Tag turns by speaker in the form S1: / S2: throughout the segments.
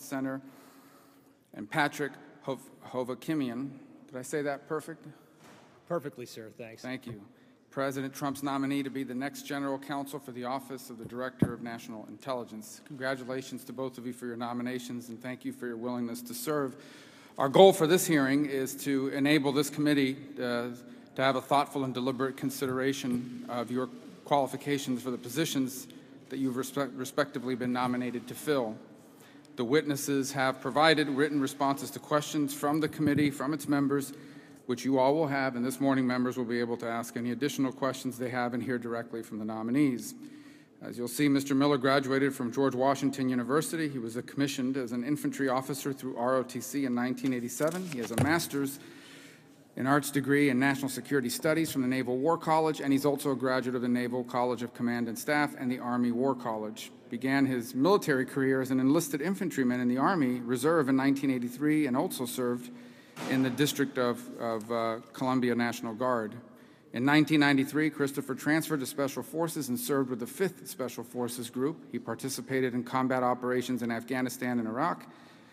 S1: Center, and Patrick Hovakimian. Did I say that perfect?
S2: Perfectly, sir. Thanks.
S1: Thank you. President Trump's nominee to be the next General Counsel for the Office of the Director of National Intelligence. Congratulations to both of you for your nominations, and thank you for your willingness to serve. Our goal for this hearing is to enable this committee to have a thoughtful and deliberate consideration of your qualifications for the positions that you've respectively been nominated to fill. The witnesses have provided written responses to questions from the committee, from its members, which you all will have, and this morning members will be able to ask any additional questions they have and hear directly from the nominees. As you'll see, Mr. Miller graduated from George Washington University. He was commissioned as an infantry officer through ROTC in 1987. He has a master's in arts degree in national security studies from the Naval War College, and he's also a graduate of the Naval College of Command and Staff and the Army War College. Began his military career as an enlisted infantryman in the Army Reserve in 1983 and also served in the District of Columbia National Guard. In 1993, Christopher transferred to Special Forces and served with the 5th Special Forces Group. He participated in combat operations in Afghanistan and Iraq.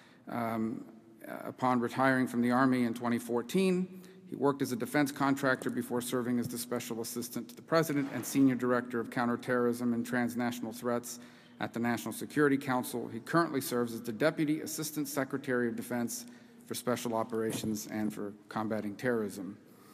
S1: Upon retiring from the Army in 2014, he worked as a defense contractor before serving as the Special Assistant to the President and Senior Director of Counterterrorism and Transnational Threats at the National Security Council. He currently serves as the Deputy Assistant Secretary of Defense for Special Operations and for Combating Terrorism.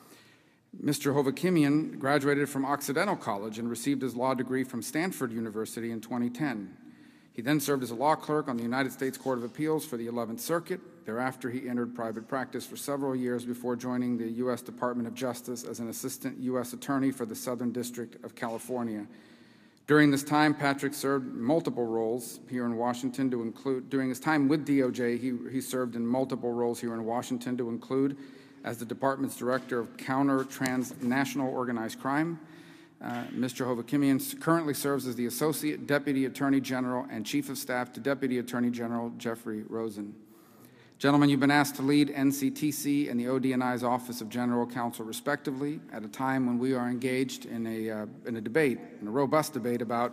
S1: Mr. Hovakimian graduated from Occidental College and received his law degree from Stanford University in 2010. He then served as a law clerk on the United States Court of Appeals for the 11th Circuit. Thereafter, he entered private practice for several years before joining the U.S. Department of Justice as an assistant U.S. attorney for the Southern District of California. During this time, Patrick served multiple roles here in Washington to include, during his time with DOJ, he served in multiple roles here in Washington to include as the department's director of counter-transnational organized crime. Mr. Hovakimian currently serves as the Associate Deputy Attorney General and Chief of Staff to Deputy Attorney General Jeffrey Rosen. Gentlemen, you've been asked to lead NCTC and the ODNI's Office of General Counsel, respectively, at a time when we are engaged in a debate, in a robust debate about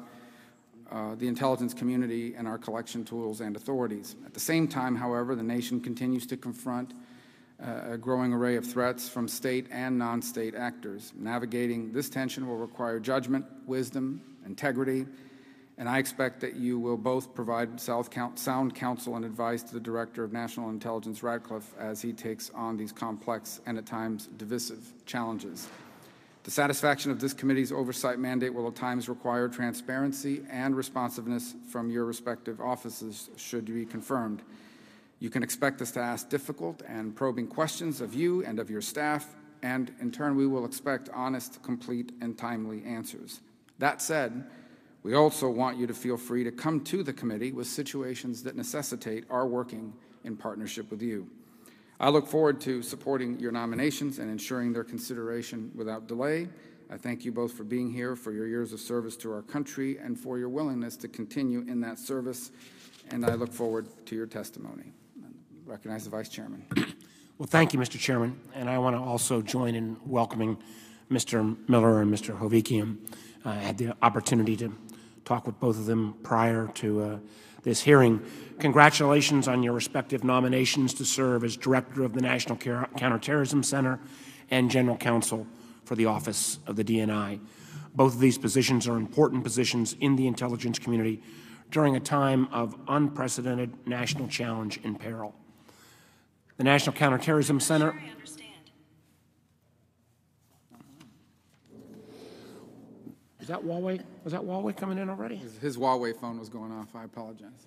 S1: the intelligence community and our collection tools and authorities. At the same time, however, the nation continues to confront a growing array of threats from state and non-state actors. Navigating this tension will require judgment, wisdom, integrity, and I expect that you will both provide sound counsel and advice to the Director of National Intelligence, Ratcliffe, as he takes on these complex and at times divisive challenges. The satisfaction of this committee's oversight mandate will at times require transparency and responsiveness from your respective offices should you be confirmed. You can expect us to ask difficult and probing questions of you and of your staff, and in turn we will expect honest, complete, and timely answers. That said, we also want you to feel free to come to the committee with situations that necessitate our working in partnership with you. I look forward to supporting your nominations and ensuring their consideration without delay. I thank you both for being here, for your years of service to our country, and for your willingness to continue in that service, and I look forward to your testimony. I recognize the Vice Chairman.
S3: Well, thank you, Mr. Chairman, and I want to also join in welcoming Mr. Miller and Mr. Hovakimian. I had the opportunity to talk with both of them prior to this hearing. Congratulations on your respective nominations to serve as Director of the National Counterterrorism Center and General Counsel for the Office of the DNI. Both of these positions are important positions in the intelligence community during a time of unprecedented national challenge and peril. The National Counterterrorism Center Is that Huawei? Was that Huawei coming in already?
S1: His Huawei phone was going off. I apologize.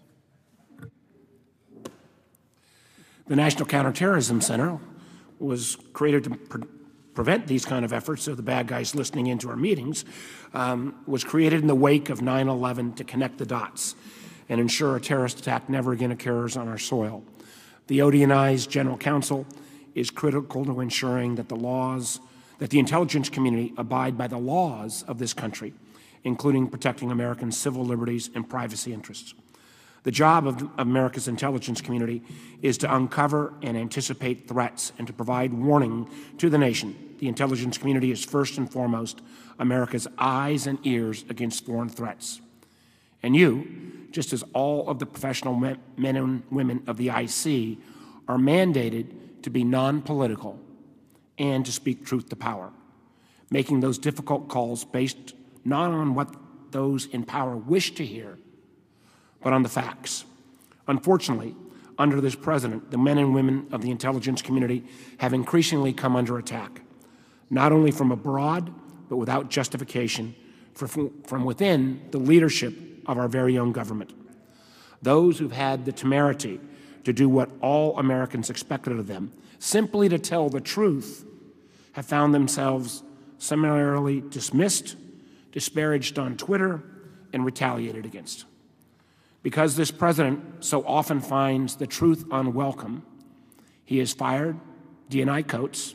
S3: The National Counterterrorism Center was created to prevent these kind of efforts of the bad guys listening into our meetings, was created in the wake of 9/11 to connect the dots and ensure a terrorist attack never again occurs on our soil. The ODNI's General Counsel is critical to ensuring that the intelligence community abide by the laws of this country, including protecting American civil liberties and privacy interests. The job of America's intelligence community is to uncover and anticipate threats and to provide warning to the nation. The intelligence community is first and foremost America's eyes and ears against foreign threats. And you, just as all of the professional men and women of the IC, are mandated to be non-political and to speak truth to power, making those difficult calls based not on what those in power wish to hear, but on the facts. Unfortunately, under this president, the men and women of the intelligence community have increasingly come under attack, not only from abroad, but without justification from within the leadership of our very own government. Those who've had the temerity to do what all Americans expected of them, simply to tell the truth, have found themselves summarily dismissed, disparaged on Twitter, and retaliated against. Because this president so often finds the truth unwelcome, he has fired DNI Coates,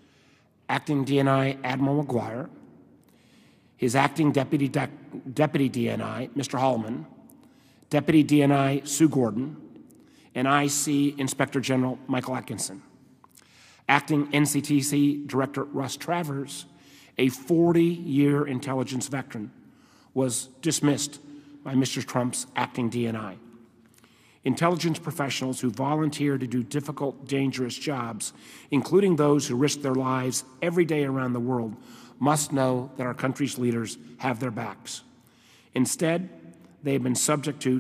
S3: acting DNI Admiral McGuire, his acting deputy DNI, Mr. Hallman, Deputy DNI Sue Gordon, and IC Inspector General Michael Atkinson. Acting NCTC Director Russ Travers, a 40-year intelligence veteran, was dismissed by Mr. Trump's acting DNI. Intelligence professionals who volunteer to do difficult, dangerous jobs, including those who risk their lives every day around the world, must know that our country's leaders have their backs. Instead, they have been subject to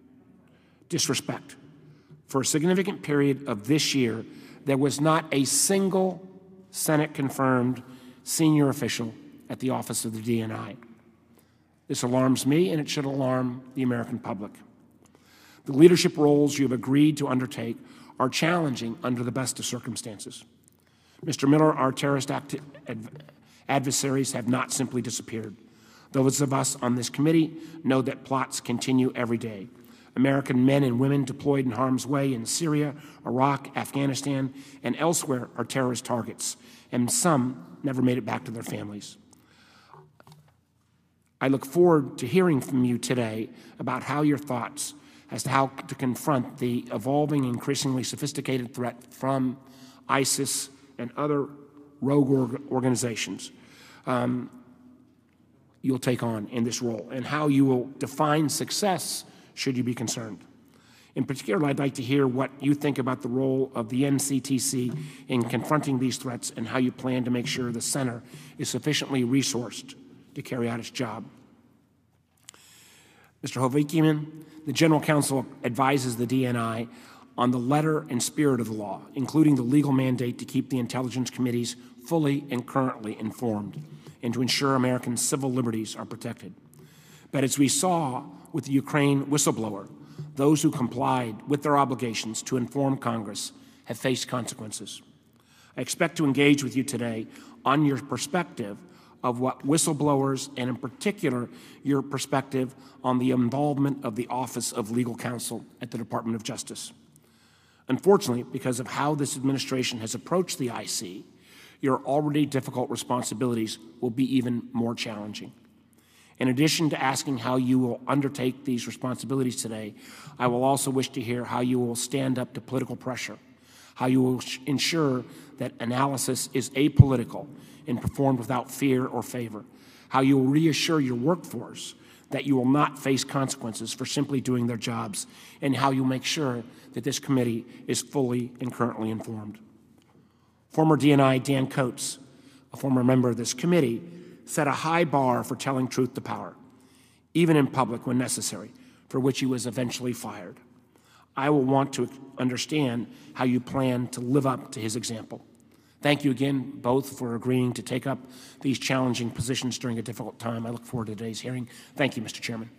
S3: disrespect. For a significant period of this year, there was not a single Senate-confirmed senior official at the office of the DNI. This alarms me, and it should alarm the American public. The leadership roles you have agreed to undertake are challenging under the best of circumstances. Mr. Miller, our terrorist adversaries have not simply disappeared. Those of us on this committee know that plots continue every day. American men and women deployed in harm's way in Syria, Iraq, Afghanistan, and elsewhere are terrorist targets, and some never made it back to their families. I look forward to hearing from you today about how your thoughts as to how to confront the evolving, increasingly sophisticated threat from ISIS and other rogue organizations you'll take on in this role, and how you will define success should you be concerned. In particular, I'd like to hear what you think about the role of the NCTC in confronting these threats and how you plan to make sure the center is sufficiently resourced to carry out its job. Mr. Hoveykian, the General Counsel advises the DNI on the letter and spirit of the law, including the legal mandate to keep the intelligence committees fully and currently informed and to ensure American civil liberties are protected. But as we saw with the Ukraine whistleblower, those who complied with their obligations to inform Congress have faced consequences. I expect to engage with you today on your perspective of what whistleblowers, and in particular, your perspective on the involvement of the Office of Legal Counsel at the Department of Justice. Unfortunately, because of how this administration has approached the IC, your already difficult responsibilities will be even more challenging. In addition to asking how you will undertake these responsibilities today, I will also wish to hear how you will stand up to political pressure, how you will ensure that analysis is apolitical and performed without fear or favor, how you will reassure your workforce that you will not face consequences for simply doing their jobs, and how you'll make sure that this committee is fully and currently informed. Former DNI Dan Coates, a former member of this committee, set a high bar for telling truth to power, even in public when necessary, for which he was eventually fired. I will want to understand how you plan to live up to his example. Thank you again, both, for agreeing to take up these challenging positions during a difficult time. I look forward to today's hearing. Thank you, Mr. Chairman.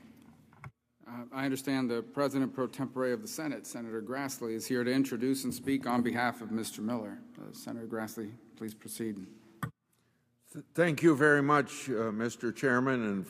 S1: I understand the President pro tempore of the Senate, Senator Grassley, is here to introduce and speak on behalf of Mr. Miller. Senator Grassley, please proceed.
S4: Thank you very much, Mr. Chairman and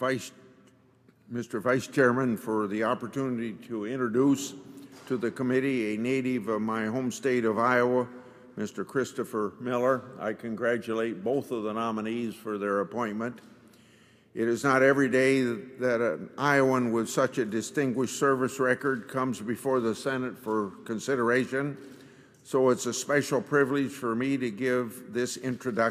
S4: Mr. Vice Chairman, for the opportunity to introduce to the committee a native of my home state of Iowa, Mr. Christopher Miller. I congratulate both of the nominees for their appointment. It is not every day that an Iowan with such a distinguished service record comes before the Senate for consideration, so it's a special privilege for me to give this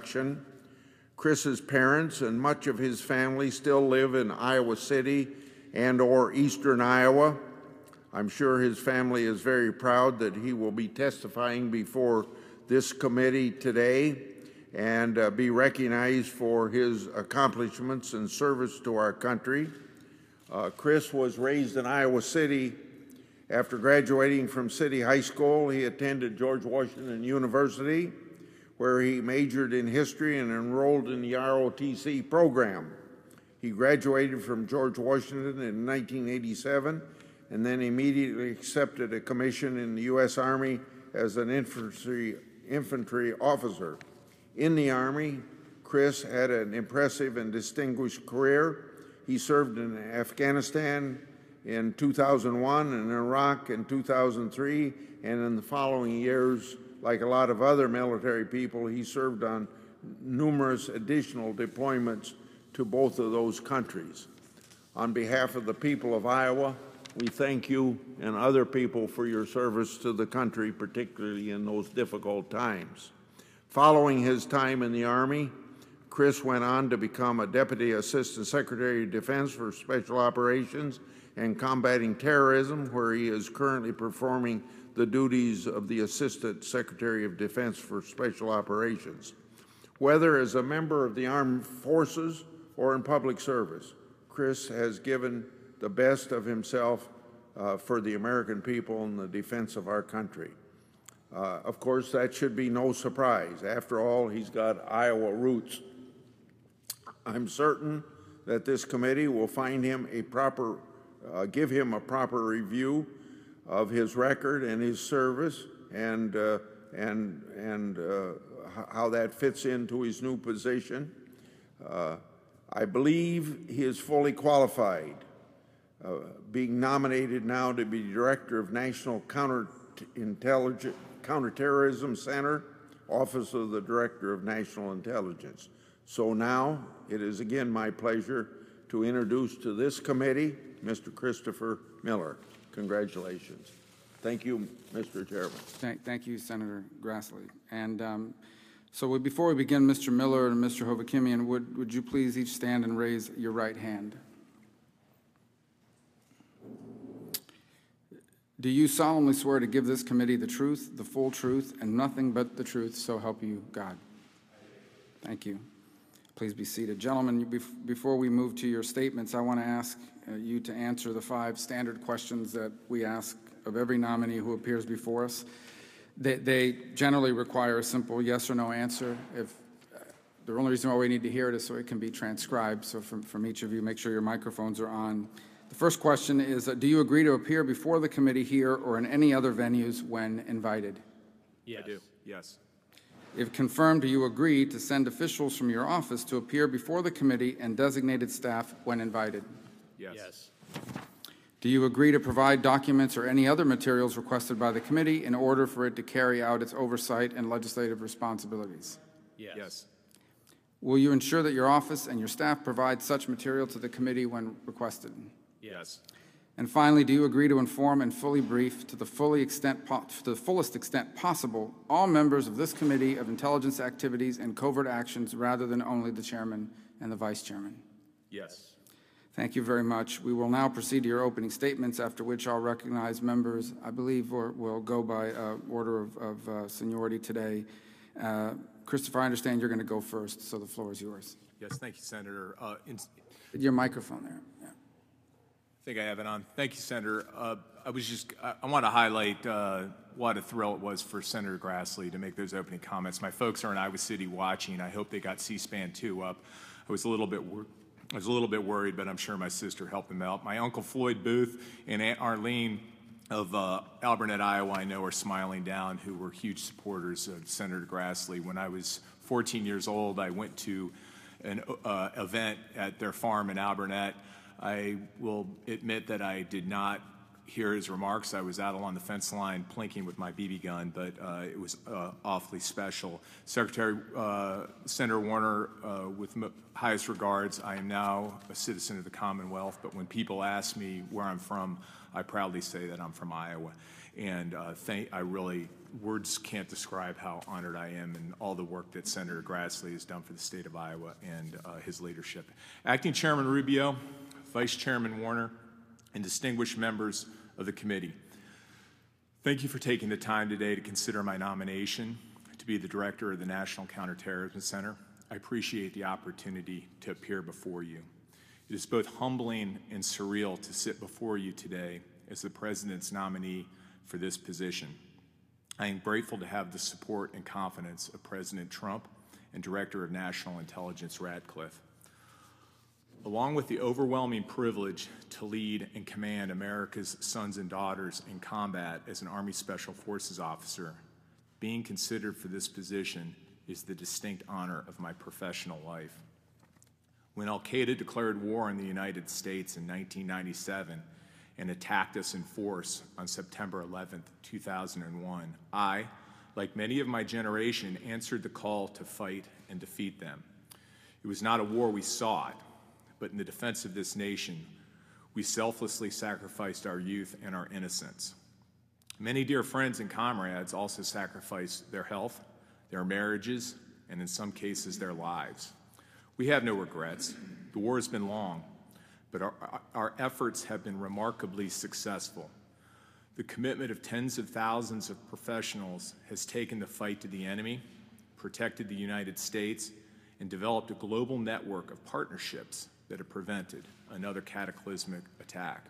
S4: introduction. Chris's parents and much of his family still live in Iowa City and/or eastern Iowa. I'm sure his family is very proud that he will be testifying before this committee today and be recognized for his accomplishments and service to our country. Chris was raised in Iowa City. After graduating from City High School, he attended George Washington University, where he majored in history and enrolled in the ROTC program. He graduated from George Washington in 1987 and then immediately accepted a commission in the U.S. Army as an infantry officer. In the Army, Chris had an impressive and distinguished career. He served in Afghanistan in 2001 and Iraq in 2003, and in the following years, like a lot of other military people, he served on numerous additional deployments to both of those countries. On behalf of the people of Iowa, we thank you and other people for your service to the country, particularly in those difficult times. Following his time in the Army, Chris went on to become a Deputy Assistant Secretary of Defense for Special Operations and Combating Terrorism, where he is currently performing the duties of the Assistant Secretary of Defense for Special Operations. Whether as a member of the armed forces or in public service, Chris has given the best of himself for the American people in the defense of our country. Of course, that should be no surprise. After all, he's got Iowa roots. I'm certain that this committee will find him give him a proper review of his record and his service and how that fits into his new position. I believe he is fully qualified, being nominated now to be Director of National Counterterrorism Center, Office of the Director of National Intelligence. So now it is again my pleasure to introduce to this committee Mr. Christopher Miller. Congratulations. Thank you, Mr. Chairman.
S1: Thank you, Senator Grassley. And so before we begin, Mr. Miller and Mr. Hovakimian, would you please each stand and raise your right hand? Do you solemnly swear to give this committee the truth, the full truth, and nothing but the truth, so help you God? Thank you. Please be seated. Gentlemen, before we move to your statements, I want to ask you to answer the 5 standard questions that we ask of every nominee who appears before us. They generally require a simple yes or no answer. The only reason why we need to hear it is so it can be transcribed. So from each of you, make sure your microphones are on. The first question is, do you agree to appear before the committee here or in any other venues when invited?
S2: Yes.
S5: I do, yes.
S1: If confirmed, do you agree to send officials from your office to appear before the committee and designated staff when invited?
S5: Yes.
S2: Yes.
S1: Do you agree to provide documents or any other materials requested by the committee in order for it to carry out its oversight and legislative responsibilities?
S2: Yes.
S5: Yes.
S1: Will you ensure that your office and your staff provide such material to the committee when requested?
S5: Yes.
S1: And finally, do you agree to inform and fully brief to the fullest extent possible all members of this committee of intelligence activities and covert actions rather than only the chairman and the vice chairman?
S5: Yes.
S1: Thank you very much. We will now proceed to your opening statements, after which I'll recognize members, I believe, will go by order of seniority today. Christopher, I understand you're going to go first, so the floor is yours.
S5: Yes, thank you, Senator.
S1: Your microphone there. Yeah.
S5: I think I have it on. Thank you, Senator. I want to highlight what a thrill it was for Senator Grassley to make those opening comments. My folks are in Iowa City watching. I hope they got C-SPAN 2 up. I was a little bit worried, but I'm sure my sister helped them out. My Uncle Floyd Booth and Aunt Arlene of Albernet, Iowa, I know are smiling down, who were huge supporters of Senator Grassley. When I was 14 years old, I went to an event at their farm in Albernet. I will admit that I did not hear his remarks. I was out along the fence line plinking with my BB gun, but it was awfully special. Senator Warner, with highest regards, I am now a citizen of the Commonwealth, but when people ask me where I'm from, I proudly say that I'm from Iowa. And words can't describe how honored I am and all the work that Senator Grassley has done for the state of Iowa and his leadership. Acting Chairman Rubio, Vice Chairman Warner, and distinguished members of the committee. Thank you for taking the time today to consider my nomination to be the director of the National Counterterrorism Center. I appreciate the opportunity to appear before you. It is both humbling and surreal to sit before you today as the President's nominee for this position. I am grateful to have the support and confidence of President Trump and Director of National Intelligence Ratcliffe. Along with the overwhelming privilege to lead and command America's sons and daughters in combat as an Army Special Forces officer, being considered for this position is the distinct honor of my professional life. When al-Qaeda declared war on the United States in 1997 and attacked us in force on September 11, 2001, I, like many of my generation, answered the call to fight and defeat them. It was not a war we sought, but in the defense of this nation, we selflessly sacrificed our youth and our innocence. Many dear friends and comrades also sacrificed their health, their marriages, and in some cases, their lives. We have no regrets. The war has been long, but our efforts have been remarkably successful. The commitment of tens of thousands of professionals has taken the fight to the enemy, protected the United States, and developed a global network of partnerships that have prevented another cataclysmic attack.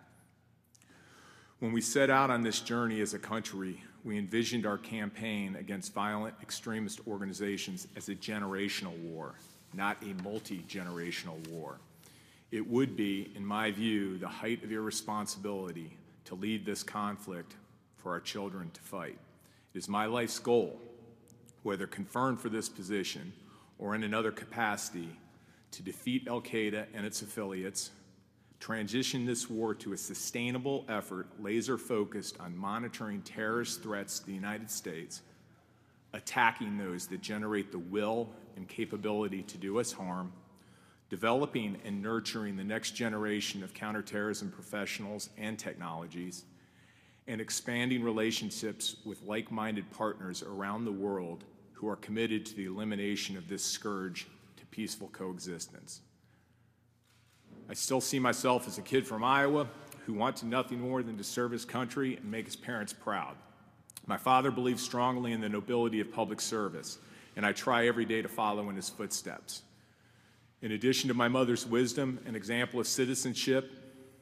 S5: When we set out on this journey as a country, we envisioned our campaign against violent extremist organizations as a generational war, not a multi-generational war. It would be, in my view, the height of irresponsibility to lead this conflict for our children to fight. It is my life's goal, whether confirmed for this position or in another capacity, to defeat al-Qaeda and its affiliates, transition this war to a sustainable effort laser-focused on monitoring terrorist threats to the United States, attacking those that generate the will and capability to do us harm, developing and nurturing the next generation of counterterrorism professionals and technologies, and expanding relationships with like-minded partners around the world who are committed to the elimination of this scourge to peaceful coexistence. I still see myself as a kid from Iowa who wanted nothing more than to serve his country and make his parents proud. My father believed strongly in the nobility of public service, and I try every day to follow in his footsteps. In addition to my mother's wisdom and example of citizenship,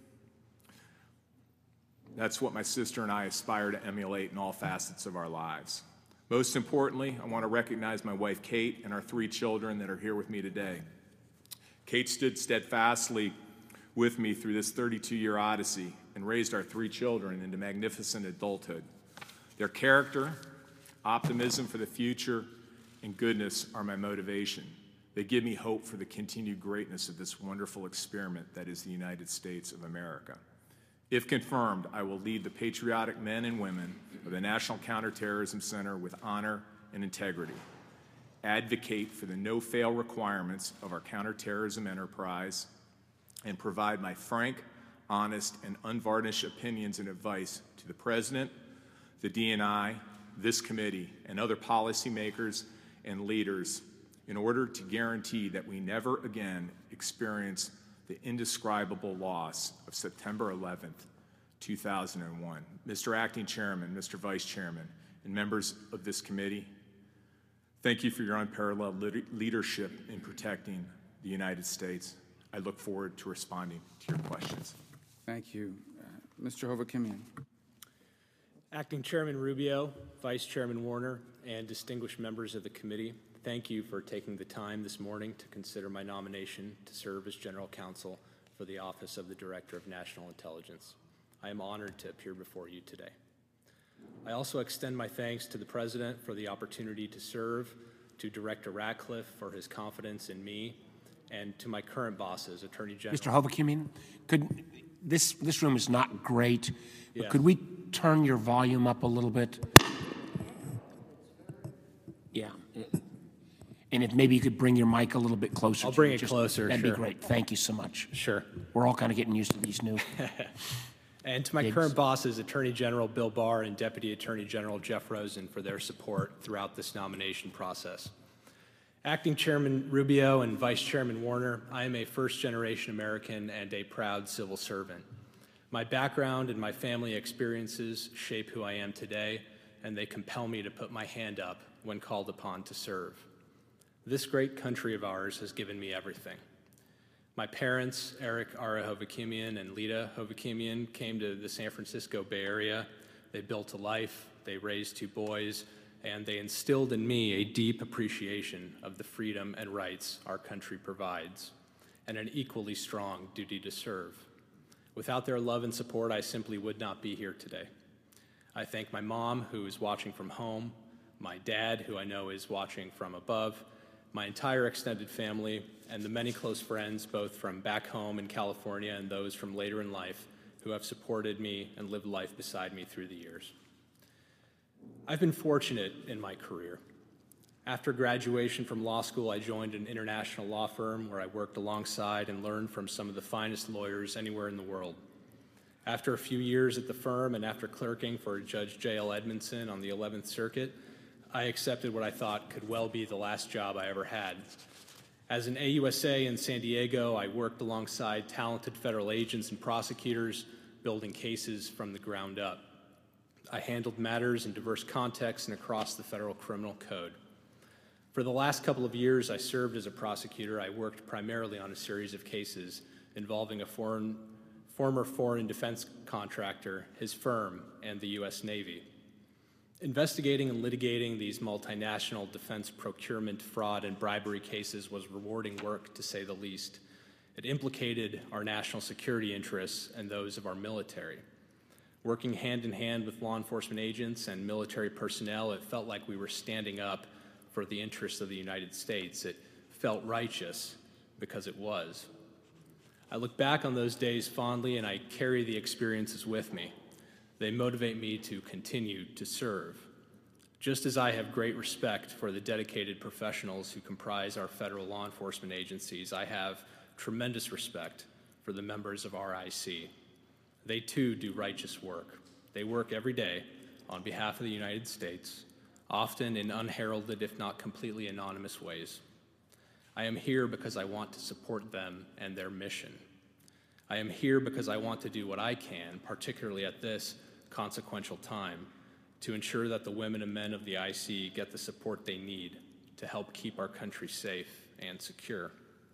S5: that's what my sister and I aspire to emulate in all facets of our lives. Most importantly, I want to recognize my wife, Kate, and our 3 children that are here with me today. Kate stood steadfastly with me through this 32-year odyssey and raised our 3 children into magnificent adulthood. Their character, optimism for the future, and goodness are my motivation. They give me hope for the continued greatness of this wonderful experiment that is the United States of America. If confirmed, I will lead the patriotic men and women of the National Counterterrorism Center with honor and integrity, advocate for the no-fail requirements of our counterterrorism enterprise, and provide my frank, honest, and unvarnished opinions and advice to the President, the DNI, this committee, and other policymakers and leaders in order to guarantee that we never again experience the indescribable loss of September 11th, 2001. Mr. Acting Chairman, Mr. Vice Chairman, and members of this committee, thank you for your unparalleled leadership in protecting the United States. I look forward to responding to your questions.
S1: Thank you. Mr. Hovakimian.
S2: Acting Chairman Rubio, Vice Chairman Warner, and distinguished members of the committee, thank you for taking the time this morning to consider my nomination to serve as General Counsel for the Office of the Director of National Intelligence. I am honored to appear before you today. I also extend my thanks to the President for the opportunity to serve, to Director Ratcliffe for his confidence in me, and to my current bosses, Attorney General.
S3: Mr. Hovakimian, could this room is not great, but
S2: Yeah.
S3: could we turn your volume up a little bit? Yeah. And if maybe you could bring your mic a little bit closer.
S2: I'll
S3: to
S2: bring
S3: you,
S2: it closer,
S3: That'd
S2: sure.
S3: be great. Thank you so much.
S2: Sure.
S3: We're all kind of getting used to these new.
S2: And to my current bosses, Attorney General Bill Barr and Deputy Attorney General Jeff Rosen, for their support throughout this nomination process. Acting Chairman Rubio and Vice Chairman Warner, I am a first-generation American and a proud civil servant. My background and my family experiences shape who I am today, and they compel me to put my hand up when called upon to serve. This great country of ours has given me everything. My parents, Eric Ara Hovakimian and Lita Hovakimian, came to the San Francisco Bay Area. They built a life, they raised 2 boys, and they instilled in me a deep appreciation of the freedom and rights our country provides, and an equally strong duty to serve. Without their love and support, I simply would not be here today. I thank my mom, who is watching from home, my dad, who I know is watching from above, my entire extended family, and the many close friends, both from back home in California and those from later in life, who have supported me and lived life beside me through the years. I've been fortunate in my career. After graduation from law school, I joined an international law firm where I worked alongside and learned from some of the finest lawyers anywhere in the world. After a few years at the firm and after clerking for Judge J.L. Edmondson on the 11th Circuit, I accepted what I thought could well be the last job I ever had. As an AUSA in San Diego, I worked alongside talented federal agents and prosecutors, building cases from the ground up. I handled matters in diverse contexts and across the federal criminal code. For the last couple of years I served as a prosecutor, I worked primarily on a series of cases involving a former foreign defense contractor, his firm, and the U.S. Navy. Investigating and litigating these multinational defense procurement, fraud, and bribery cases was rewarding work, to say the least. It implicated our national security interests and those of our military. Working hand in hand with law enforcement agents and military personnel, it felt like we were standing up for the interests of the United States. It felt righteous because it was. I look back on those days fondly, and I carry the experiences with me. They motivate me to continue to serve. Just as I have great respect for the dedicated professionals who comprise our federal law enforcement agencies, I have tremendous respect for the members of RIC. They too do righteous work. They work every day on behalf of the United States, often in unheralded, if not completely anonymous ways. I am here because I want to support them and their mission. I am here because I want to do what I can, particularly at this consequential time, to ensure that the women and men of the IC get the support they need to help keep our country safe and secure.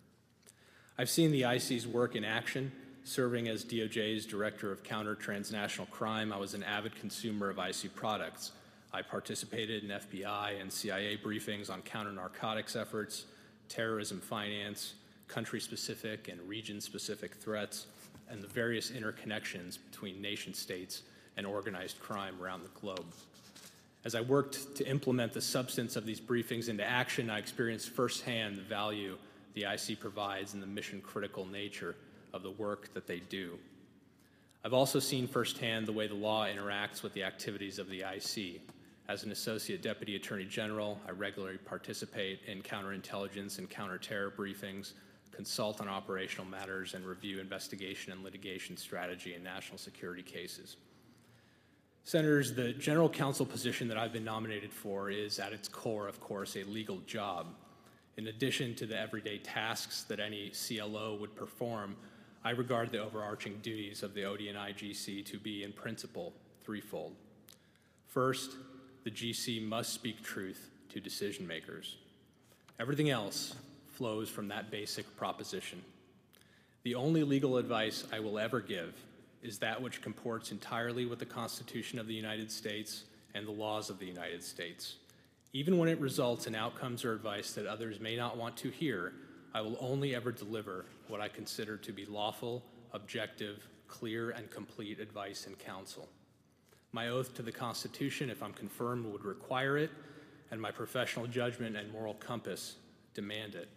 S2: I've seen the IC's work in action. Serving as DOJ's Director of Counter-Transnational Crime, I was an avid consumer of IC products. I participated in FBI and CIA briefings on counter-narcotics efforts, terrorism finance, country-specific and region-specific threats, and the various interconnections between nation-states and organized crime around the globe. As I worked to implement the substance of these briefings into action, I experienced firsthand the value the IC provides and the mission-critical nature of the work that they do. I've also seen firsthand the way the law interacts with the activities of the IC. As an Associate Deputy Attorney General, I regularly participate in counterintelligence and counterterror briefings, consult on operational matters, and review investigation and litigation strategy in national security cases. Senators, the general counsel position that I've been nominated for is at its core, of course, a legal job. In addition to the everyday tasks that any CLO would perform, I regard the overarching duties of the ODNI GC to be, in principle, threefold. First, the GC must speak truth to decision makers. Everything else flows from that basic proposition. The only legal advice I will ever give is that which comports entirely with the Constitution of the United States and the laws of the United States. Even when it results in outcomes or advice that others may not want to hear, I will only ever deliver what I consider to be lawful, objective, clear, and complete advice and counsel. My oath to the Constitution, if I'm confirmed, would require it, and my professional judgment and moral compass demand it.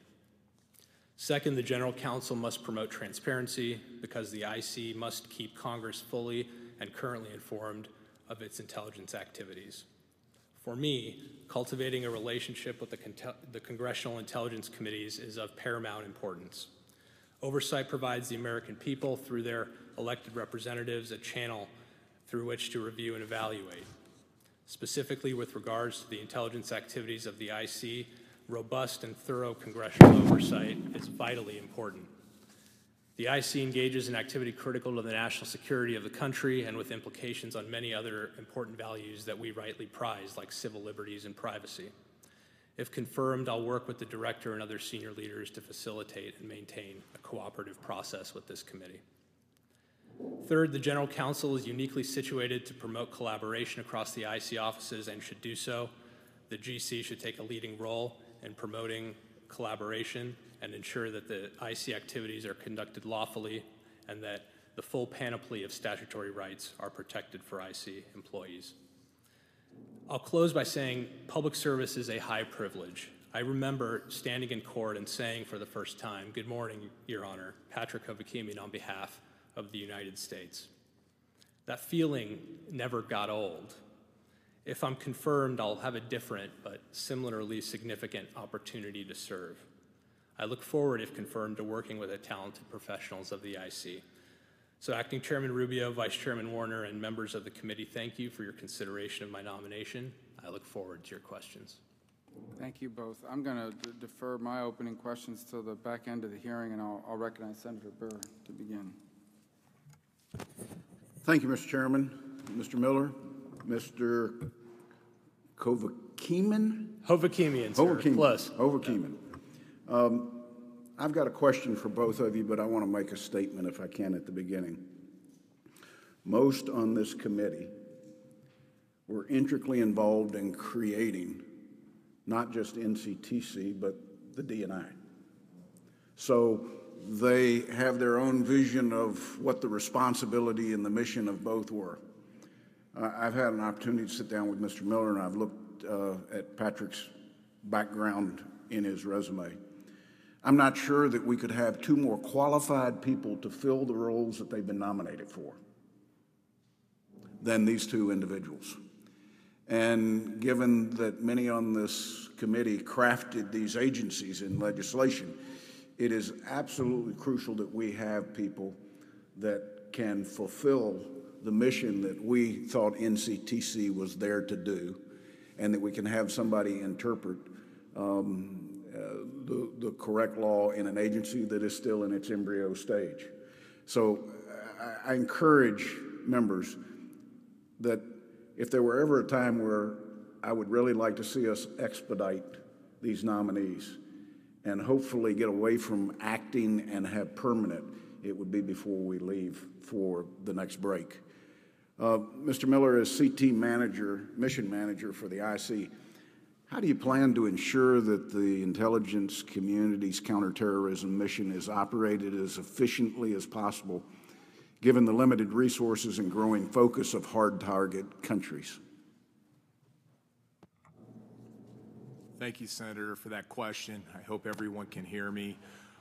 S2: Second, the General Counsel must promote transparency because the IC must keep Congress fully and currently informed of its intelligence activities. For me, cultivating a relationship with the Congressional Intelligence Committees is of paramount importance. Oversight provides the American people, through their elected representatives, a channel through which to review and evaluate. Specifically with regards to the intelligence activities of the IC, robust and thorough congressional oversight is vitally important. The IC engages in activity critical to the national security of the country and with implications on many other important values that we rightly prize, like civil liberties and privacy. If confirmed, I'll work with the director and other senior leaders to facilitate and maintain a cooperative process with this committee. Third, the General Counsel is uniquely situated to promote collaboration across the IC offices and should do so. The GC should take a leading role in promoting collaboration and ensure that the IC activities are conducted lawfully and that the full panoply of statutory rights are protected for IC employees. I'll close by saying public service is a high privilege. I remember standing in court and saying for the first time, "Good morning, Your Honor, Patrick Hovakimian on behalf of the United States." That feeling never got old. If I'm confirmed, I'll have a different but similarly significant opportunity to serve. I look forward, if confirmed, to working with the talented professionals of the IC. So Acting Chairman Rubio, Vice Chairman Warner, and members of the committee, thank you for your consideration of my nomination. I look forward to your questions.
S1: Thank you both. I'm going to defer my opening questions to the back end of the hearing, and I'll recognize Senator Burr to begin.
S6: Thank you, Mr. Chairman. Mr. Miller, Mr. Hovakimian?
S2: Hovakimian, sir. Close.
S6: Hovakimian. I've got a question for both of you, but I want to make a statement, if I can, at the beginning. Most on this committee were intricately involved in creating not just NCTC, but the DNI. So they have their own vision of what the responsibility and the mission of both were. I've had an opportunity to sit down with Mr. Miller, and I've looked at Patrick's background in his resume. I'm not sure that we could have two more qualified people to fill the roles that they've been nominated for than these two individuals. And given that many on this committee crafted these agencies in legislation, it is absolutely crucial that we have people that can fulfill the mission that we thought NCTC was there to do, and that we can have somebody interpret the correct law in an agency that is still in its embryo stage. So I encourage members that if there were ever a time where I would really like to see us expedite these nominees and hopefully get away from acting and have permanent, it would be before we leave for the next break. Mr. Miller, as CT manager, mission manager for the IC, how do you plan to ensure that the intelligence community's counterterrorism mission is operated as efficiently as possible, given the limited resources and growing focus of hard target countries?
S5: Thank you, Senator, for that question. I hope everyone can hear me.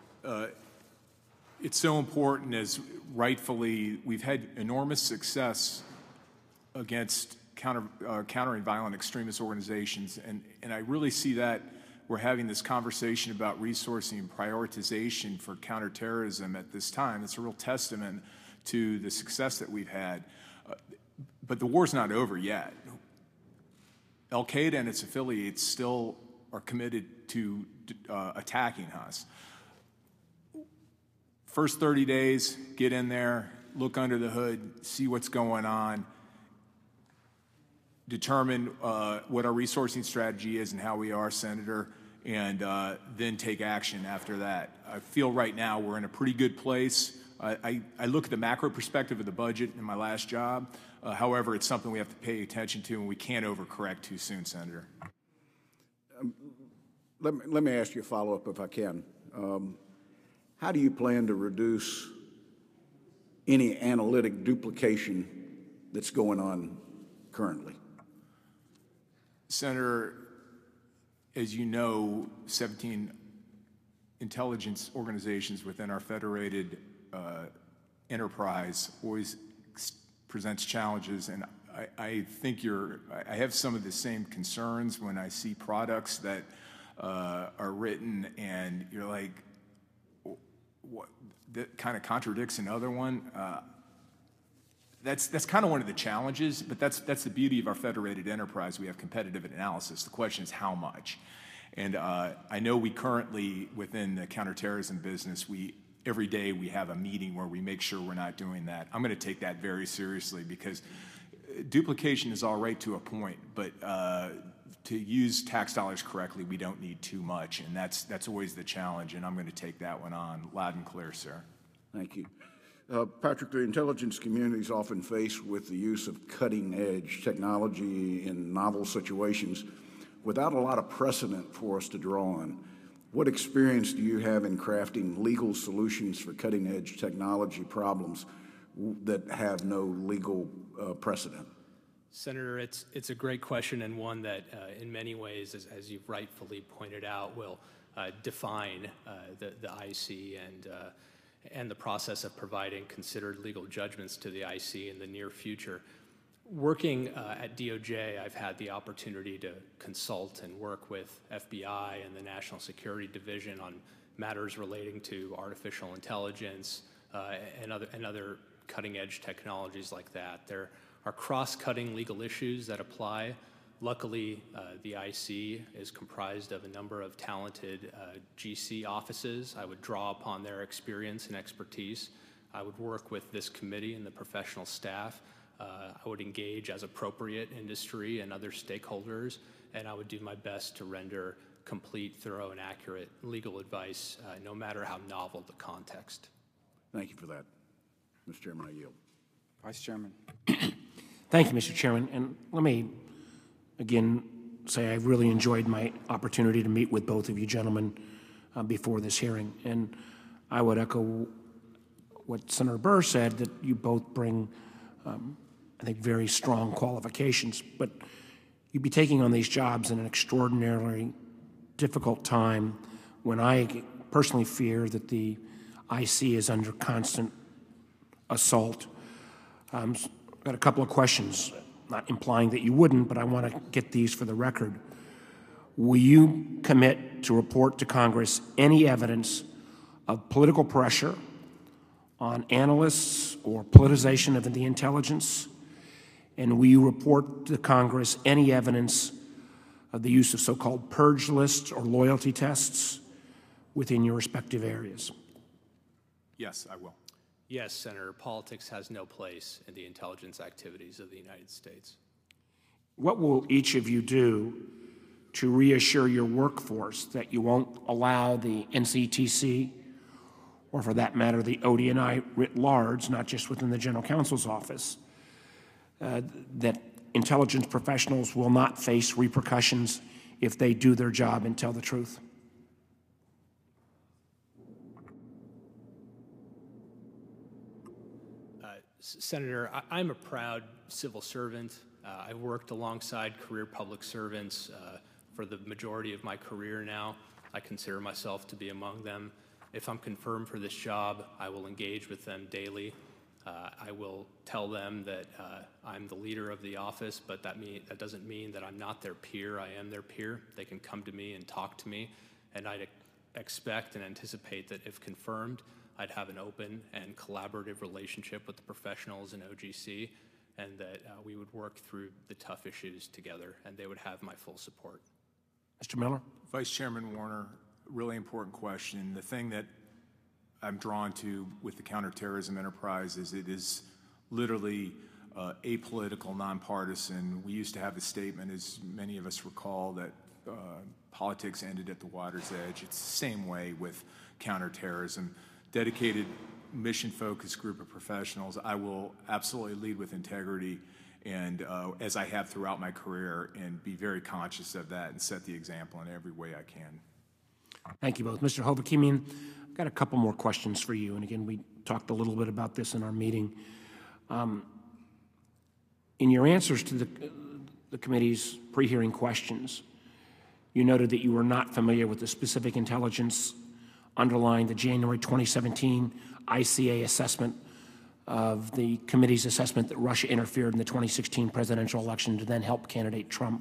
S5: It's so important, as rightfully we've had enormous success against countering violent extremist organizations, and I really see that we're having this conversation about resourcing and prioritization for counterterrorism at this time. It's a real testament to the success that we've had. But the war's not over yet. Al-Qaeda and its affiliates still are committed to attacking us. First 30 days, get in there, look under the hood, see what's going on, determine what our resourcing strategy is and how we are, Senator, and then take action after that. I feel right now we're in a pretty good place. I look at the macro perspective of the budget in my last job. However, it's something we have to pay attention to, and we can't overcorrect too soon, Senator.
S6: Let me ask you a follow-up, if I can. How do you plan to reduce any analytic duplication that's going on currently?
S5: Senator, as you know, 17 intelligence organizations within our federated enterprise always presents challenges, and I think I have some of the same concerns when I see products that are written and you're like, what, that kind of contradicts another one. That's kind of one of the challenges, but that's the beauty of our federated enterprise. We have competitive analysis. The question is how much. And I know we currently, within the counterterrorism business, every day we have a meeting where we make sure we're not doing that. I'm going to take that very seriously, because duplication is all right to a point, but to use tax dollars correctly, we don't need too much, and that's always the challenge, and I'm going to take that one on loud and clear, sir.
S6: Thank you. Patrick, the intelligence community is often faced with the use of cutting-edge technology in novel situations without a lot of precedent for us to draw on. What experience do you have in crafting legal solutions for cutting-edge technology problems that have no legal precedent?
S2: Senator, it's a great question, and one that in many ways, as you've rightfully pointed out, will define the IC and the process of providing considered legal judgments to the IC in the near future. Working at DOJ, I've had the opportunity to consult and work with FBI and the National Security Division on matters relating to artificial intelligence and other cutting-edge technologies like that. There are cross-cutting legal issues that apply. Luckily, the IC is comprised of a number of talented GC offices. I would draw upon their experience and expertise. I would work with this committee and the professional staff. I would engage as appropriate industry and other stakeholders, and I would do my best to render complete, thorough, and accurate legal advice, no matter how novel the context.
S6: Thank you for that. Mr. Chairman, I yield.
S1: Vice Chairman.
S3: Thank you, Mr. Chairman. And let me again say I really enjoyed my opportunity to meet with both of you gentlemen before this hearing. And I would echo what Senator Burr said, that you both bring, I think, very strong qualifications. But you'd be taking on these jobs in an extraordinarily difficult time when I personally fear that the IC is under constant assault. I've got a couple of questions, not implying that you wouldn't, but I want to get these for the record. Will you commit to report to Congress any evidence of political pressure on analysts or politicization of the intelligence? And will you report to Congress any evidence of the use of so-called purge lists or loyalty tests within your respective areas?
S5: Yes, I will.
S2: Yes, Senator, politics has no place in the intelligence activities of the United States.
S3: What will each of you do to reassure your workforce that you won't allow the NCTC, or for that matter, the ODNI writ large, not just within the General Counsel's office, that intelligence professionals will not face repercussions if they do their job and tell the truth?
S2: Senator, I'm a proud civil servant. I've worked alongside career public servants for the majority of my career now. I consider myself to be among them. If I'm confirmed for this job, I will engage with them daily. I will tell them that I'm the leader of the office, but that doesn't mean that I'm not their peer. I am their peer. They can come to me and talk to me, and I'd expect and anticipate that if confirmed, I'd have an open and collaborative relationship with the professionals in OGC, and that we would work through the tough issues together, and they would have my full support.
S3: Mr. Miller?
S5: Vice Chairman Warner, really important question. The thing that I'm drawn to with the counterterrorism enterprise is it is literally apolitical, nonpartisan. We used to have a statement, as many of us recall, that politics ended at the water's edge. It's the same way with counterterrorism. Dedicated, mission-focused group of professionals. I will absolutely lead with integrity, and as I have throughout my career, and be very conscious of that and set the example in every way I can.
S3: Thank you both. Mr. Hovakimian, I've got a couple more questions for you. And again, we talked a little bit about this in our meeting. In your answers to the committee's pre-hearing questions, you noted that you were not familiar with the specific intelligence underlying the January 2017 ICA assessment of the committee's assessment that Russia interfered in the 2016 presidential election to then help candidate Trump.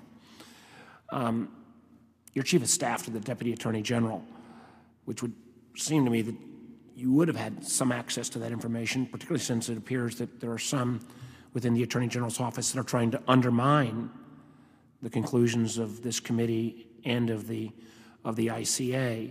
S3: Your chief of staff to the Deputy Attorney General, which would seem to me that you would have had some access to that information, particularly since it appears that there are some within the Attorney General's office that are trying to undermine the conclusions of this committee and of the of the ICA.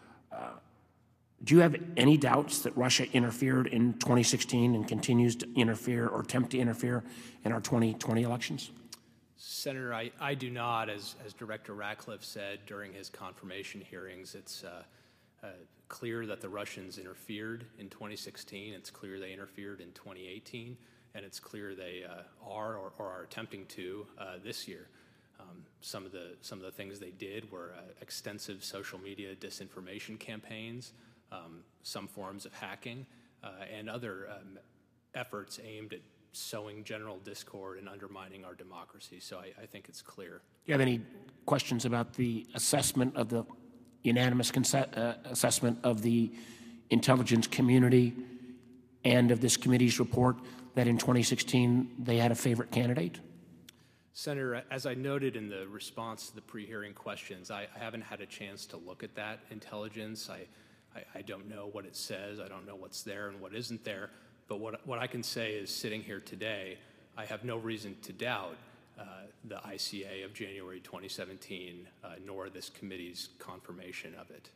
S3: Do you have any doubts that Russia interfered in 2016 and continues to interfere or attempt to interfere in our 2020 elections?
S2: Senator, I do not. As Director Ratcliffe said during his confirmation hearings, it's clear that the Russians interfered in 2016. It's clear they interfered in 2018, and it's clear they are or are attempting to this year. Some of the things they did were extensive social media disinformation campaigns, some forms of hacking, and other efforts aimed at sowing general discord and undermining our democracy. So I think it's clear.
S3: Do you have any questions about the assessment of the unanimous assessment of the intelligence community and of this committee's report that in 2016 they had a favorite candidate?
S2: Senator, as I noted in the response to the pre-hearing questions, I haven't had a chance to look at that intelligence. I don't know what it says. I don't know what's there and what isn't there. But what I can say is, sitting here today, I have no reason to doubt the ICA of January 2017, nor this committee's confirmation of it.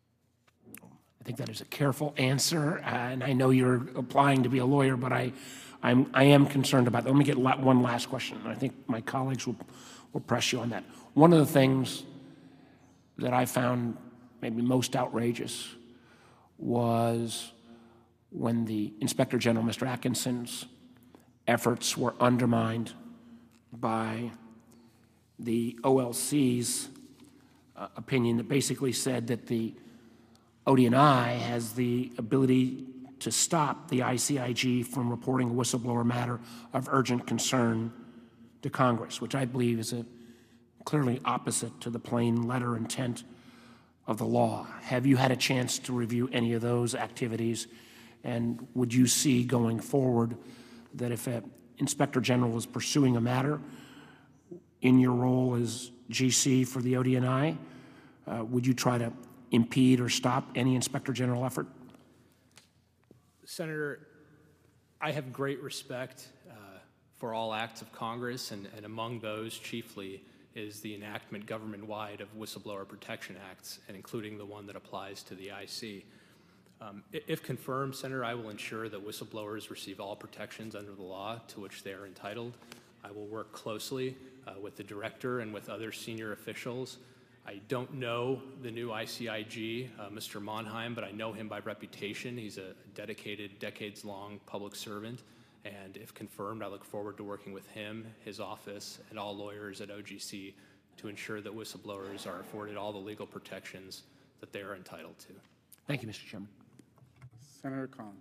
S3: I think that is a careful answer, and I know you're applying to be a lawyer, but I am concerned about that. Let me get one last question, and I think my colleagues will press you on that. One of the things that I found maybe most outrageous was when the Inspector General, Mr. Atkinson's efforts were undermined by the OLC's opinion that basically said that the ODNI has the ability to stop the ICIG from reporting a whistleblower matter of urgent concern to Congress, which I believe is clearly opposite to the plain letter intent of the law. Have you had a chance to review any of those activities? And would you see going forward that if an Inspector General is pursuing a matter in your role as GC for the ODNI, would you try to impede or stop any Inspector General effort?
S2: Senator, I have great respect for all acts of Congress, and among those chiefly is the enactment government-wide of Whistleblower Protection Acts, and including the one that applies to the IC. If confirmed, Senator, I will ensure that whistleblowers receive all protections under the law to which they are entitled. I will work closely with the director and with other senior officials. I don't know the new ICIG, Mr. Monheim, but I know him by reputation. He's a dedicated, decades-long public servant, and if confirmed, I look forward to working with him, his office, and all lawyers at OGC to ensure that whistleblowers are afforded all the legal protections that they are entitled to.
S3: Thank you, Mr. Chairman.
S1: Senator Collins.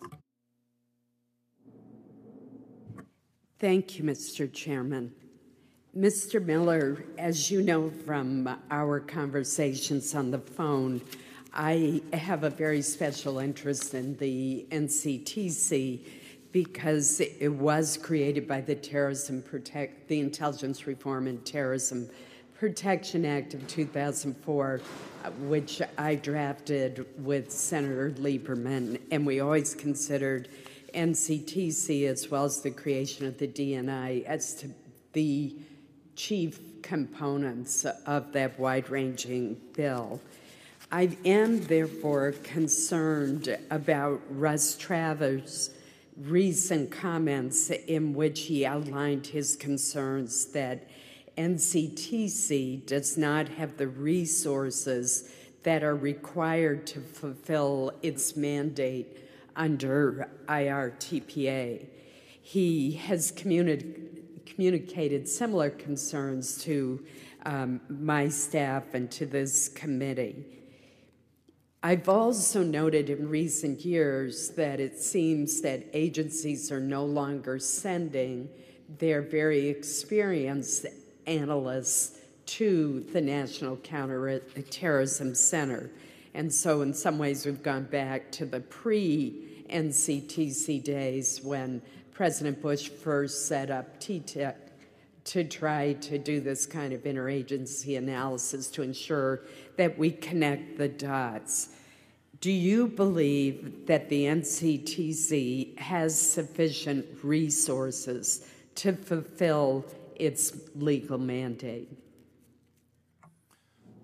S7: Thank you, Mr. Chairman. Mr. Miller, as you know from our conversations on the phone, I have a very special interest in the NCTC because it was created by the the Intelligence Reform and Terrorism Protection Act of 2004, which I drafted with Senator Lieberman, and we always considered NCTC as well as the creation of the DNI as to the chief components of that wide-ranging bill. I am therefore concerned about Russ Travers' recent comments in which he outlined his concerns that NCTC does not have the resources that are required to fulfill its mandate under IRTPA. He has communicated similar concerns to my staff and to this committee. I've also noted in recent years that it seems that agencies are no longer sending their very experienced analysts to the National Counterterrorism Center. And so in some ways we've gone back to the pre-NCTC days when President Bush first set up TTIP to try to do this kind of interagency analysis to ensure that we connect the dots. Do you believe that the NCTC has sufficient resources to fulfill its legal mandate?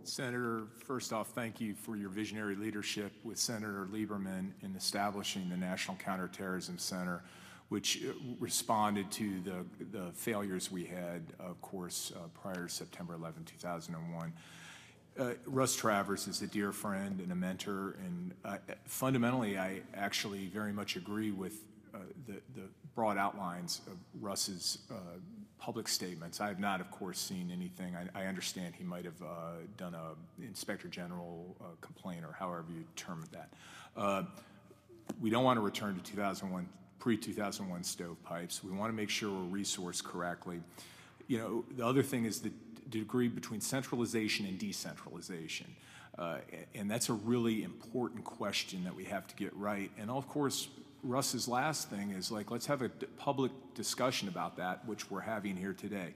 S5: Senator, first off, thank you for your visionary leadership with Senator Lieberman in establishing the National Counterterrorism Center, which responded to the failures we had, of course, prior to September 11, 2001. Russ Travers is a dear friend and a mentor, and fundamentally, I actually very much agree with the broad outlines of Russ's public statements. I have not, of course, seen anything. I understand he might have done a Inspector General complaint, or however you term that. We don't want to return to 2001, pre-2001 stovepipes. We want to make sure we're resourced correctly. You know, the other thing is the degree between centralization and decentralization. And that's a really important question that we have to get right. And of course, Russ's last thing is like, let's have a public discussion about that, which we're having here today.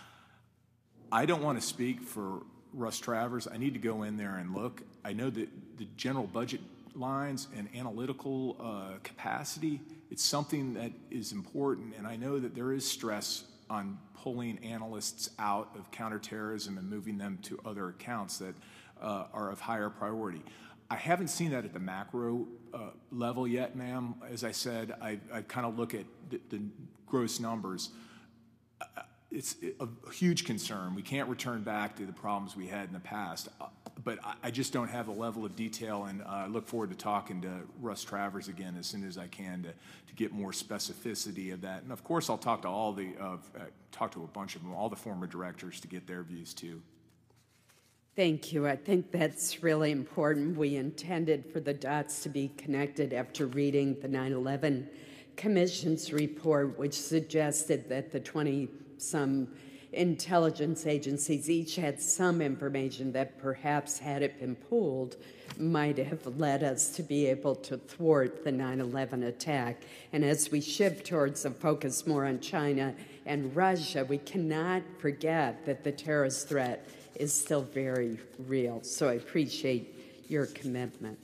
S5: I don't want to speak for Russ Travers. I need to go in there and look. I know that the general budget lines and analytical capacity, it's something that is important, and I know that there is stress on pulling analysts out of counterterrorism and moving them to other accounts that are of higher priority. I haven't seen that at the macro level yet, ma'am. As I said, I kind of look at the gross numbers. It's a huge concern. We can't return back to the problems we had in the past. But I just don't have a level of detail, and I look forward to talking to Russ Travers again as soon as I can to get more specificity of that. And of course, I'll talk to talk to a bunch of them, all the former directors, to get their views too.
S7: Thank you. I think that's really important. We intended for the dots to be connected after reading the 9/11 Commission's report, which suggested that the 20-some intelligence agencies each had some information that perhaps, had it been pooled, might have led us to be able to thwart the 9/11 attack. And as we shift towards a focus more on China and Russia, we cannot forget that the terrorist threat is still very real. So I appreciate your commitment.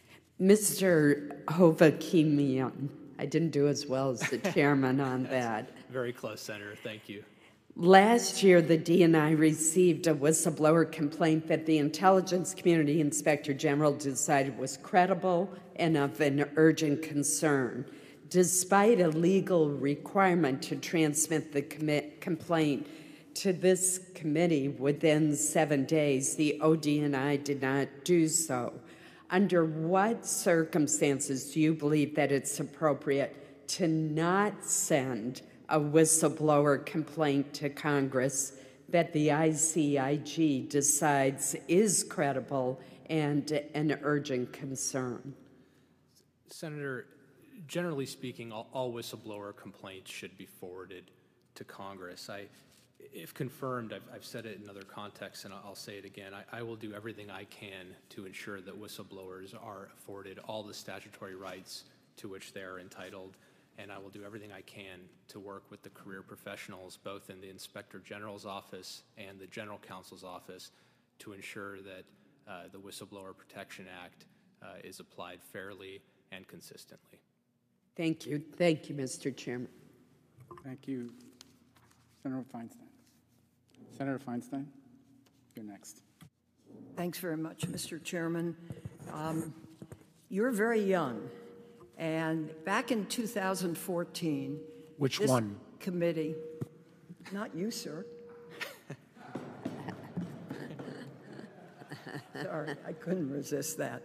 S7: Mr. Hovakimian, I didn't do as well as the chairman on that.
S2: Very close, Senator. Thank you.
S7: Last year, the DNI received a whistleblower complaint that the intelligence community inspector general decided was credible and of an urgent concern. Despite a legal requirement to transmit the complaint to this committee within 7 days, the ODNI did not do so. Under what circumstances do you believe that it's appropriate to not send a whistleblower complaint to Congress that the ICIG decides is credible and an urgent concern?
S2: Senator, generally speaking, all whistleblower complaints should be forwarded to Congress. If confirmed, I've said it in other contexts, and I'll say it again, I will do everything I can to ensure that whistleblowers are afforded all the statutory rights to which they are entitled, and I will do everything I can to work with the career professionals, both in the Inspector General's office and the General Counsel's office, to ensure that the Whistleblower Protection Act is applied fairly and consistently.
S7: Thank you. Thank you, Mr. Chairman.
S1: Thank you. Senator Feinstein. Senator Feinstein, you're next.
S8: Thanks very much, Mr. Chairman. You're very young, and back in 2014,
S3: Which
S8: this
S3: one?
S8: Committee, not you, sir. Sorry, I couldn't resist that.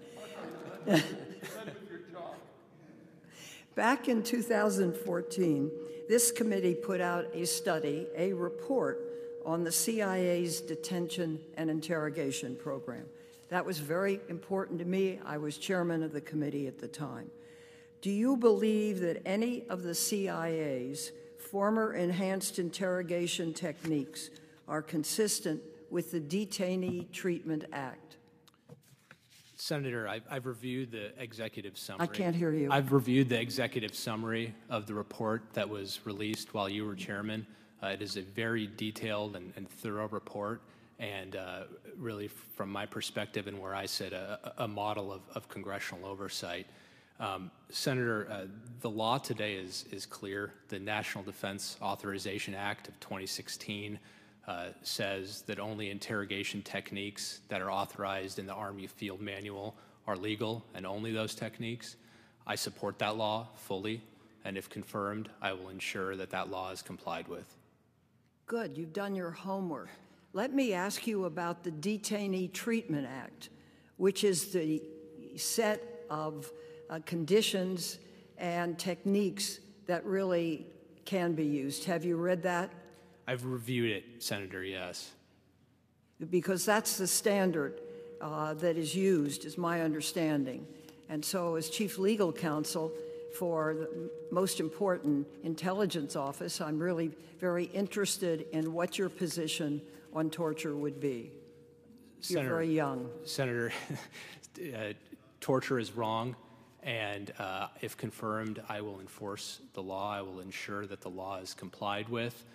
S8: Back in 2014, this committee put out a study, a report on the CIA's detention and interrogation program. That was very important to me. I was chairman of the committee at the time. Do you believe that any of the CIA's former enhanced interrogation techniques are consistent with the Detainee Treatment Act?
S2: Senator, I've reviewed the executive summary.
S8: I can't hear you.
S2: I've reviewed the executive summary of the report that was released while you were chairman. It is a very detailed and thorough report, and really, from my perspective and where I sit, a model of congressional oversight. Senator, the law today is clear. The National Defense Authorization Act of 2016 says that only interrogation techniques that are authorized in the Army Field Manual are legal, and only those techniques. I support that law fully, and if confirmed, I will ensure that that law is complied with.
S8: Good, you've done your homework. Let me ask you about the Detainee Treatment Act, which is the set of conditions and techniques that really can be used. Have you read that?
S2: I've reviewed it, Senator, yes.
S8: Because that's the standard that is used, is my understanding. And so as Chief Legal Counsel for the most important intelligence office, I'm really very interested in what your position on torture would be. You're very young.
S2: Senator, torture is wrong, and if confirmed, I will enforce the law. I will ensure that the law is complied with.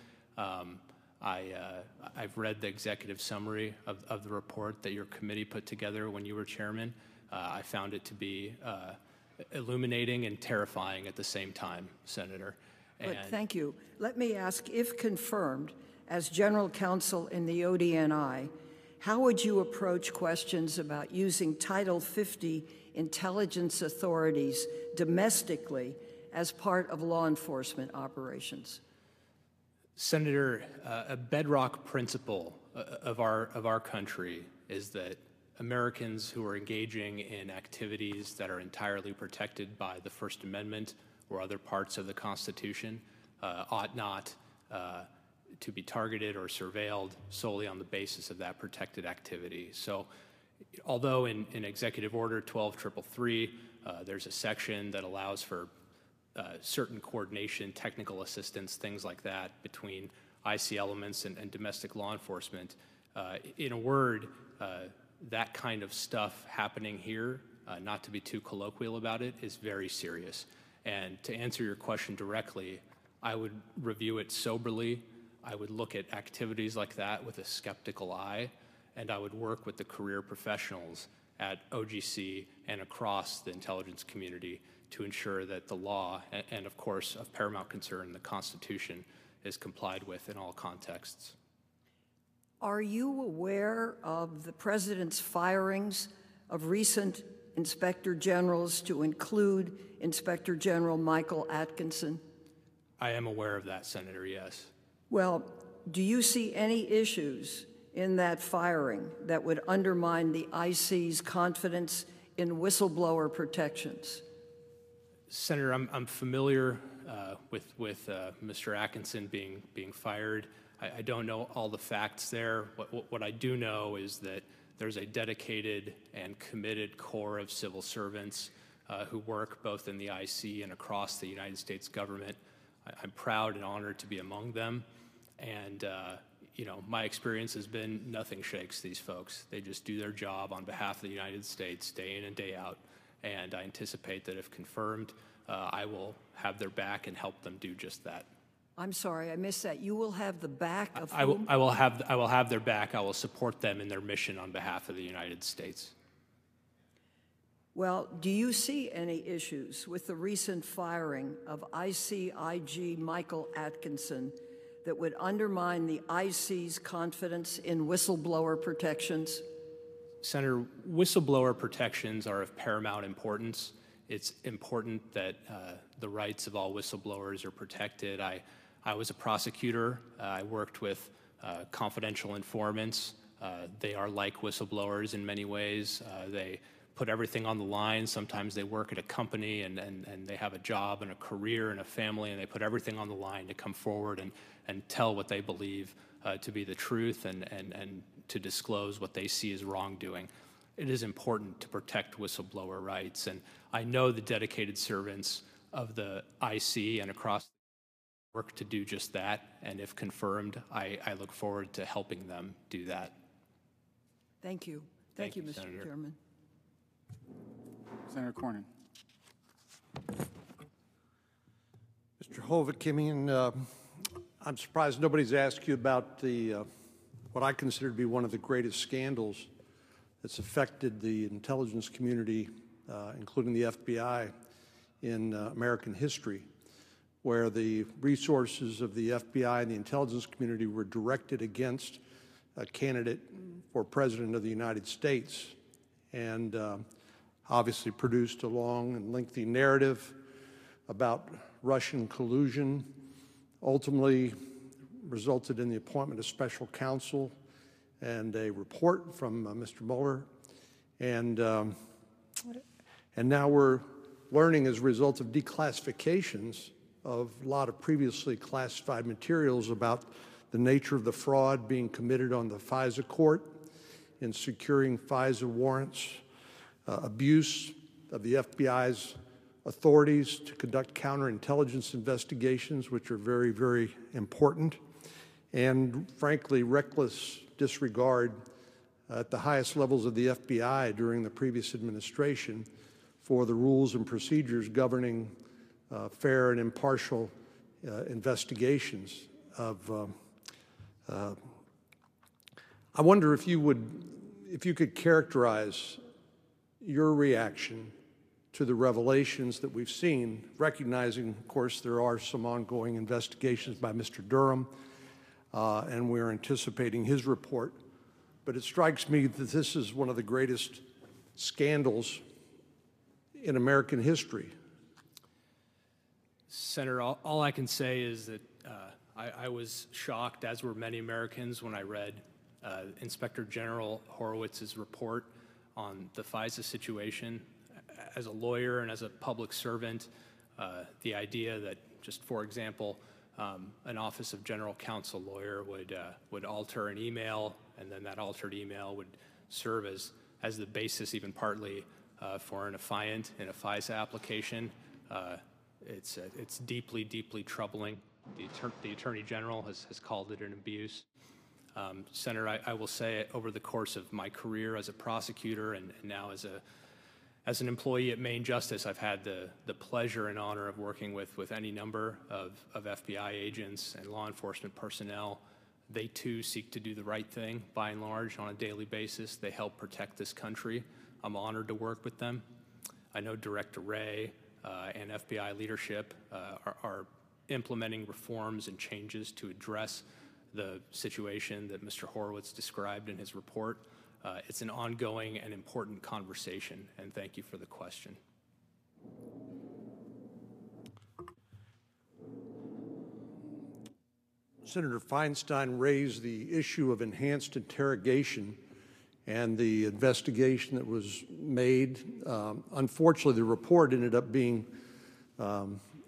S2: I've read the executive summary of the report that your committee put together when you were chairman. I found it to be illuminating and terrifying at the same time, Senator.
S8: Good, thank you. Let me ask, if confirmed, as General Counsel in the ODNI, how would you approach questions about using Title 50 intelligence authorities domestically as part of law enforcement operations?
S2: Senator, a bedrock principle of our country is that Americans who are engaging in activities that are entirely protected by the First Amendment or other parts of the Constitution ought not to be targeted or surveilled solely on the basis of that protected activity. So although in Executive Order 12333, there's a section that allows for certain coordination, technical assistance, things like that between IC elements and domestic law enforcement. In a word, that kind of stuff happening here, not to be too colloquial about it, is very serious. And to answer your question directly, I would review it soberly. I would look at activities like that with a skeptical eye, and I would work with the career professionals at OGC and across the intelligence community to ensure that the law, and of course of paramount concern, the Constitution, is complied with in all contexts.
S8: Are you aware of the President's firings of recent Inspector Generals to include Inspector General Michael Atkinson?
S2: I am aware of that, Senator, yes.
S8: Well, do you see any issues in that firing that would undermine the IC's confidence in whistleblower protections?
S2: Senator, I'm familiar with Mr. Atkinson being fired. I don't know all the facts there. What I do know is that there's a dedicated and committed core of civil servants who work both in the IC and across the United States government. I'm proud and honored to be among them. And, you know, my experience has been nothing shakes these folks. They just do their job on behalf of the United States day in and day out. And I anticipate that if confirmed, I will have their back and help them do just that.
S8: I'm sorry, I missed that. You will have the back of
S2: I
S8: whom?
S2: will have their back. I will support them in their mission on behalf of the United States.
S8: Well, do you see any issues with the recent firing of ICIG Michael Atkinson that would undermine the IC's confidence in whistleblower protections?
S2: Senator, whistleblower protections are of paramount importance. It's important that the rights of all whistleblowers are protected. I was a prosecutor. I worked with confidential informants. They are like whistleblowers in many ways. They put everything on the line. Sometimes they work at a company and they have a job and a career and a family, and they put everything on the line to come forward and tell what they believe to be the truth and to disclose what they see as wrongdoing. It is important to protect whistleblower rights, and I know the dedicated servants of the IC and across the work to do just that, and if confirmed, I look forward to helping them do that.
S8: Thank you. Thank you, Mr.
S2: Senator.
S8: Chairman.
S1: Senator Cornyn.
S9: Mr. Hovitt-Kimian, I'm surprised nobody's asked you about the what I consider to be one of the greatest scandals that's affected the intelligence community, including the FBI, in American history. where the resources of the FBI and the intelligence community were directed against a candidate for President of the United States, and obviously produced a long and lengthy narrative about Russian collusion, ultimately resulted in the appointment of special counsel and a report from Mr. Mueller. And now we're learning, as a result of declassifications of a lot of previously classified materials, about the nature of the fraud being committed on the FISA court in securing FISA warrants, abuse of the FBI's authorities to conduct counterintelligence investigations, which are very, very important, and frankly, reckless disregard at the highest levels of the FBI during the previous administration for the rules and procedures governing fair and impartial investigations of. I wonder if you could characterize your reaction to the revelations that we've seen, recognizing, of course, there are some ongoing investigations by Mr. Durham, and we're anticipating his report. But it strikes me that this is one of the greatest scandals in American history.
S2: Senator, all I can say is that I was shocked, as were many Americans, when I read Inspector General Horowitz's report on the FISA situation. As a lawyer and as a public servant, the idea that, just for example, an Office of General Counsel lawyer would alter an email, and then that altered email would serve as the basis, even partly, for an affiant in a FISA application. It's deeply, deeply troubling. The Attorney General has called it an abuse. Senator, I will say, over the course of my career as a prosecutor and now as an employee at Maine Justice, I've had the pleasure and honor of working with any number of FBI agents and law enforcement personnel. They too seek to do the right thing, by and large, on a daily basis. They help protect this country. I'm honored to work with them. I know Director Wray and FBI leadership are implementing reforms and changes to address the situation that Mr. Horowitz described in his report. It's an ongoing and important conversation, and thank you for the question.
S9: Senator Feinstein raised the issue of enhanced interrogation and the investigation that was made. Unfortunately, the report ended up being a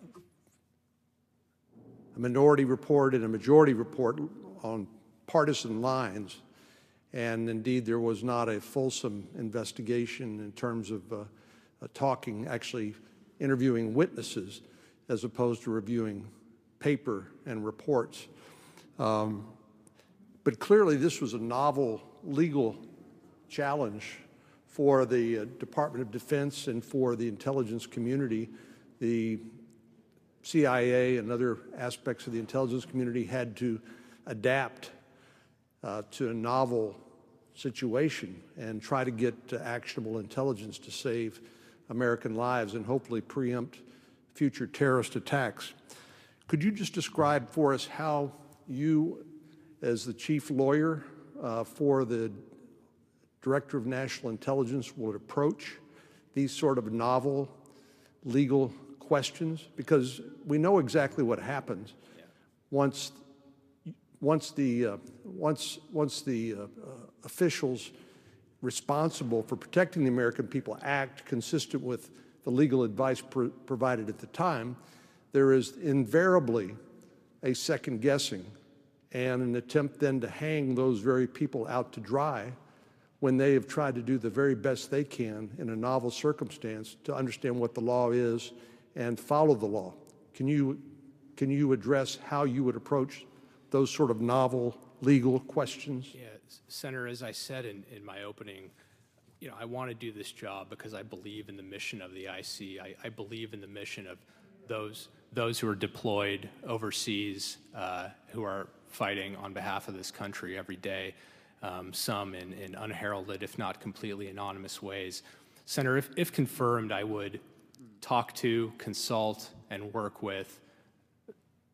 S9: minority report and a majority report on partisan lines. And indeed, there was not a fulsome investigation in terms of actually interviewing witnesses, as opposed to reviewing paper and reports. But clearly, this was a novel legal challenge for the Department of Defense and for the intelligence community. The CIA and other aspects of the intelligence community had to adapt to a novel situation and try to get actionable intelligence to save American lives and hopefully preempt future terrorist attacks. Could you just describe for us how you, as the chief lawyer for the Director of National Intelligence, would approach these sort of novel legal questions? Because we know exactly what happens once the officials responsible for protecting the American people act consistent with the legal advice provided at the time. There is invariably a second guessing and an attempt then to hang those very people out to dry when they have tried to do the very best they can in a novel circumstance to understand what the law is and follow the law. Can you address how you would approach those sort of novel legal questions?
S2: Yeah, Senator, as I said in my opening, I want to do this job because I believe in the mission of the IC. I believe in the mission of those who are deployed overseas, who are fighting on behalf of this country every day, some in unheralded, if not completely anonymous ways. Senator, if confirmed, I would talk to, consult, and work with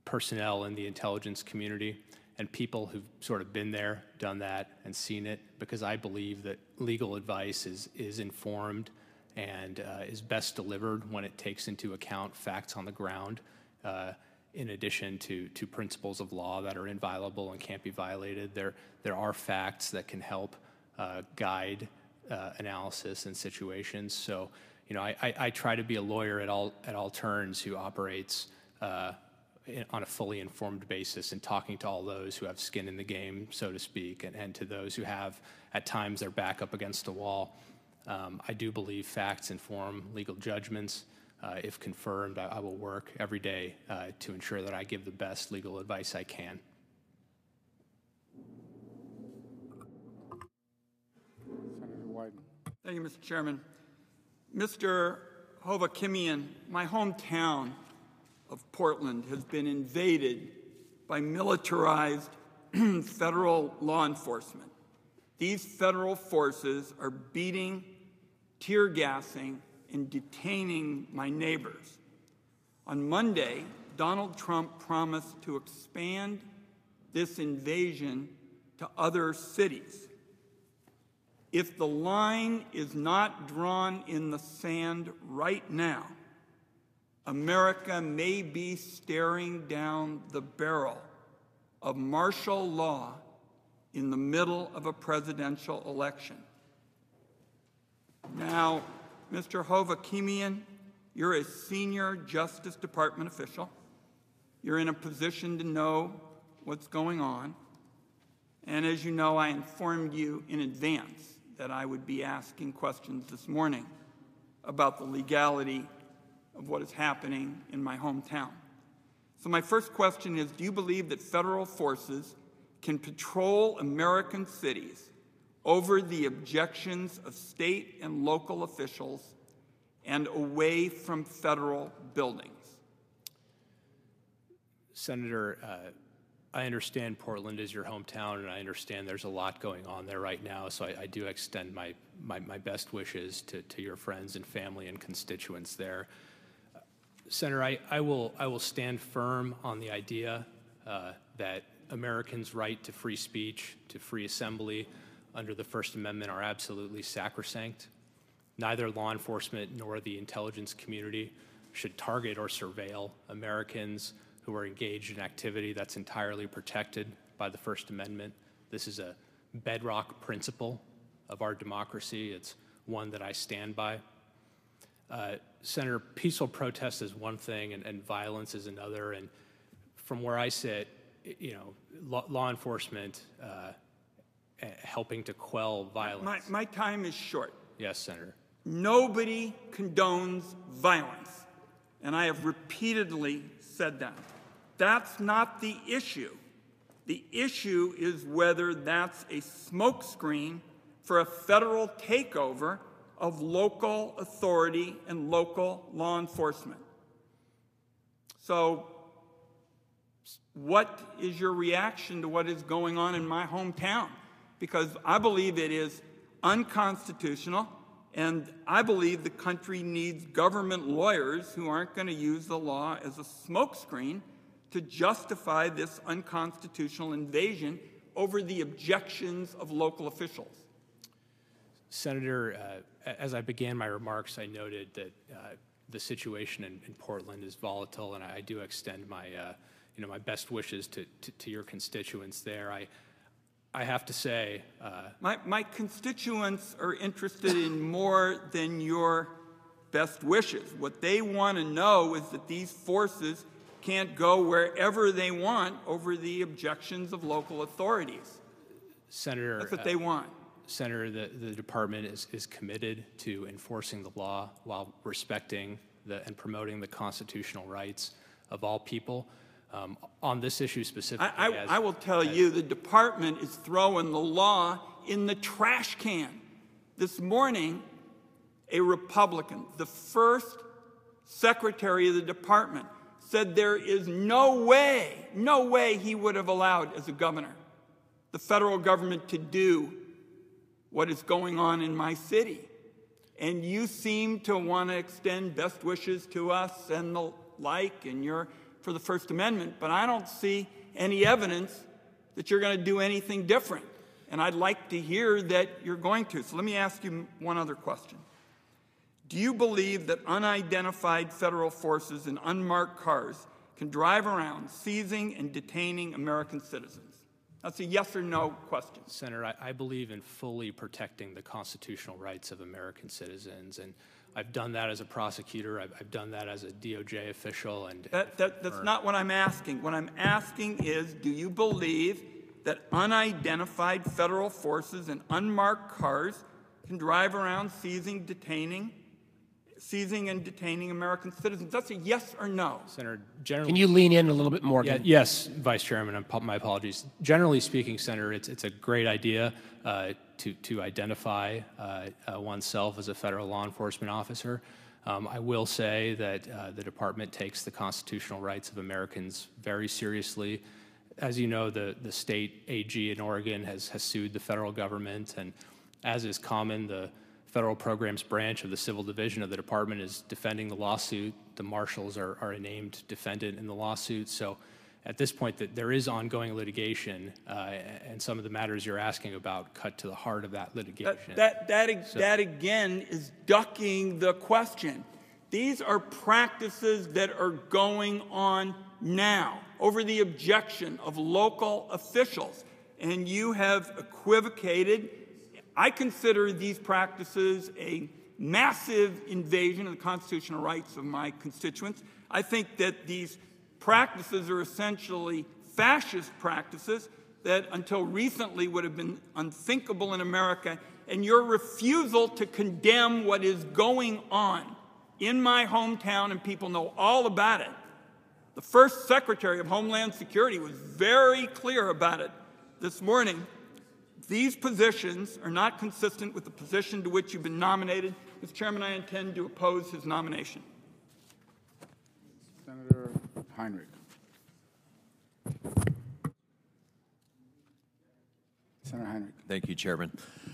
S2: personnel in the intelligence community and people who've sort of been there, done that, and seen it, because I believe that legal advice is informed and is best delivered when it takes into account facts on the ground, in addition to principles of law that are inviolable and can't be violated. There are facts that can help guide analysis in situations. So, I try to be a lawyer at all turns who operates on a fully informed basis and talking to all those who have skin in the game, so to speak, and to those who have, at times, their back up against a wall. I do believe facts inform legal judgments. If confirmed, I will work every day to ensure that I give the best legal advice I can.
S1: Senator Wyden.
S10: Thank you, Mr. Chairman. Mr. Hovakimian, my hometown of Portland has been invaded by militarized federal law enforcement. These federal forces are beating, tear gassing, and detaining my neighbors. On Monday, Donald Trump promised to expand this invasion to other cities. If the line is not drawn in the sand right now, America may be staring down the barrel of martial law in the middle of a presidential election. Now, Mr. Hovakimian, you're a senior Justice Department official. You're in a position to know what's going on. And as you know, I informed you in advance that I would be asking questions this morning about the legality of what is happening in my hometown. So my first question is, do you believe that federal forces can patrol American cities over the objections of state and local officials and away from federal buildings?
S2: Senator, I understand Portland is your hometown, and I understand there's a lot going on there right now, so I do extend my best wishes to your friends and family and constituents there. Senator, I will stand firm on the idea that Americans' right to free speech, to free assembly under the First Amendment are absolutely sacrosanct. Neither law enforcement nor the intelligence community should target or surveil Americans who are engaged in activity that's entirely protected by the First Amendment. This is a bedrock principle of our democracy. It's one that I stand by. Senator, peaceful protest is one thing and violence is another. And from where I sit, law enforcement helping to quell violence.
S10: My time is short.
S2: Yes, Senator.
S10: Nobody condones violence, and I have repeatedly said that. That's not the issue. The issue is whether that's a smokescreen for a federal takeover of local authority and local law enforcement. So, what is your reaction to what is going on in my hometown? Because I believe it is unconstitutional, and I believe the country needs government lawyers who aren't going to use the law as a smokescreen to justify this unconstitutional invasion over the objections of local officials.
S2: Senator, as I began my remarks, I noted that the situation in Portland is volatile, and I do extend my, my best wishes to your constituents there. I have to say,
S10: my constituents are interested in more than your best wishes. What they want to know is that these forces can't go wherever they want over the objections of local authorities.
S2: Senator,
S10: that's what they want.
S2: Senator, the department is committed to enforcing the law while respecting and promoting the constitutional rights of all people. On this issue specifically,
S10: I will tell you, the department is throwing the law in the trash can. This morning, a Republican, the first secretary of the department, said there is no way he would have allowed, as a governor, the federal government to do what is going on in my city. And you seem to want to extend best wishes to us and the like, and you're for the First Amendment, but I don't see any evidence that you're going to do anything different. And I'd like to hear that you're going to. So let me ask you one other question. Do you believe that unidentified federal forces in unmarked cars can drive around seizing and detaining American citizens? That's a yes or no question.
S2: Senator, I believe in fully protecting the constitutional rights of American citizens, and I've done that as a prosecutor. I've done that as a DOJ official. And
S10: that's not what I'm asking. What I'm asking is, do you believe that unidentified federal forces in unmarked cars can drive around seizing and detaining American citizens? That's a yes or no.
S2: Senator, generally,
S3: Can you lean in a little bit more?
S2: Yes, Vice Chairman, my apologies. Generally speaking, Senator, it's a great idea to identify oneself as a federal law enforcement officer. I will say that the department takes the constitutional rights of Americans very seriously. As you know, the state AG in Oregon has sued the federal government, and as is common, the Federal Programs Branch of the Civil Division of the Department is defending the lawsuit. The marshals are a named defendant in the lawsuit. So at this point, there is ongoing litigation, and some of the matters you're asking about cut to the heart of that litigation.
S10: That again is ducking the question. These are practices that are going on now over the objection of local officials, and you have equivocated. I consider these practices a massive invasion of the constitutional rights of my constituents. I think that these practices are essentially fascist practices that until recently would have been unthinkable in America, and your refusal to condemn what is going on in my hometown, and people know all about it. The first Secretary of Homeland Security was very clear about it this morning. These positions are not consistent with the position to which you've been nominated. Mr. Chairman, I intend to oppose his nomination.
S1: Senator Heinrich. Senator Heinrich.
S11: Thank you, Chairman.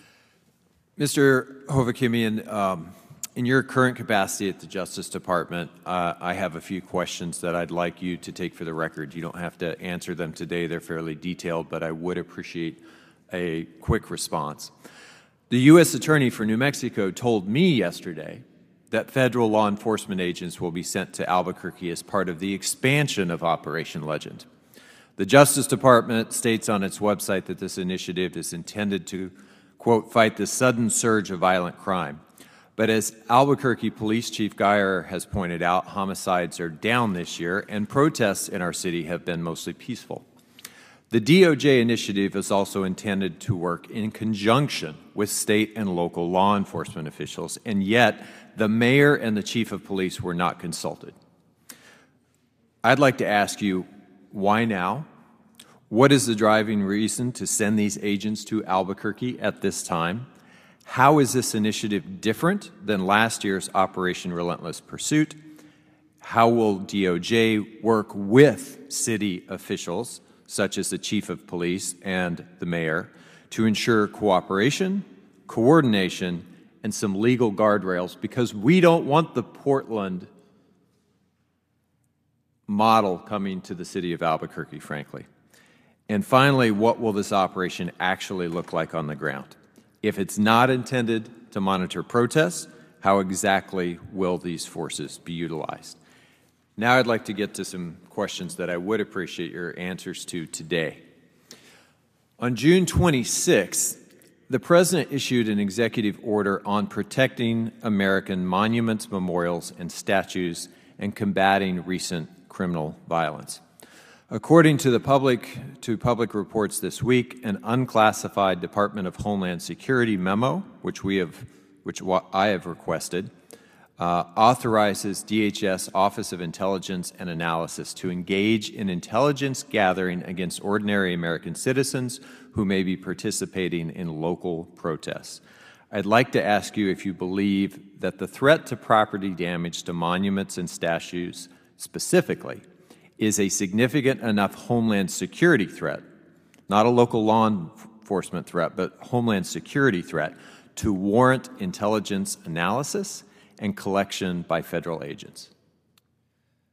S11: Mr. Hovakimian, in your current capacity at the Justice Department, I have a few questions that I'd like you to take for the record. You don't have to answer them today. They're fairly detailed, but I would appreciate a quick response. The U.S. Attorney for New Mexico told me yesterday that federal law enforcement agents will be sent to Albuquerque as part of the expansion of Operation Legend. The Justice Department states on its website that this initiative is intended to, quote, fight the sudden surge of violent crime. But as Albuquerque Police Chief Geyer has pointed out, homicides are down this year, and protests in our city have been mostly peaceful. The DOJ initiative is also intended to work in conjunction with state and local law enforcement officials, and yet the mayor and the chief of police were not consulted. I'd like to ask you, why now? What is the driving reason to send these agents to Albuquerque at this time? How is this initiative different than last year's Operation Relentless Pursuit? How will DOJ work with city officials, such as the chief of police and the mayor, to ensure cooperation, coordination, and some legal guardrails? Because we don't want the Portland model coming to the city of Albuquerque, frankly. And finally, what will this operation actually look like on the ground? If it's not intended to monitor protests, how exactly will these forces be utilized? Now I'd like to get to some questions that I would appreciate your answers to today. On June 26th, the President issued an executive order on protecting American monuments, memorials, and statues and combating recent criminal violence. According to public reports this week, an unclassified Department of Homeland Security memo, which I have requested, authorizes DHS Office of Intelligence and Analysis to engage in intelligence gathering against ordinary American citizens who may be participating in local protests. I'd like to ask you if you believe that the threat to property damage to monuments and statues specifically is a significant enough Homeland Security threat, not a local law enforcement threat, but Homeland Security threat, to warrant intelligence analysis and collection by federal agents.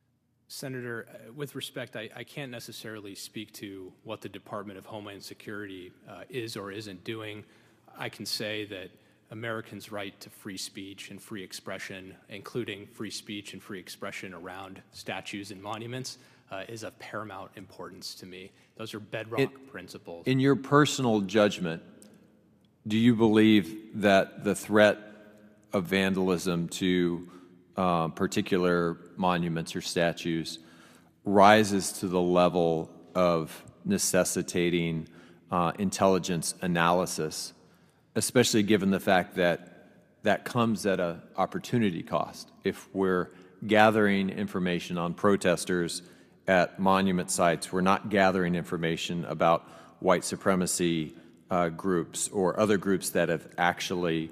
S2: Senator, with respect, I can't necessarily speak to what the Department of Homeland Security is or isn't doing. I can say that Americans' right to free speech and free expression, including free speech and free expression around statues and monuments, is of paramount importance to me. Those are bedrock principles.
S11: In your personal judgment, do you believe that the threat of vandalism to particular monuments or statues rises to the level of necessitating intelligence analysis, especially given the fact that that comes at an opportunity cost? If we're gathering information on protesters at monument sites, we're not gathering information about white supremacy groups or other groups that have actually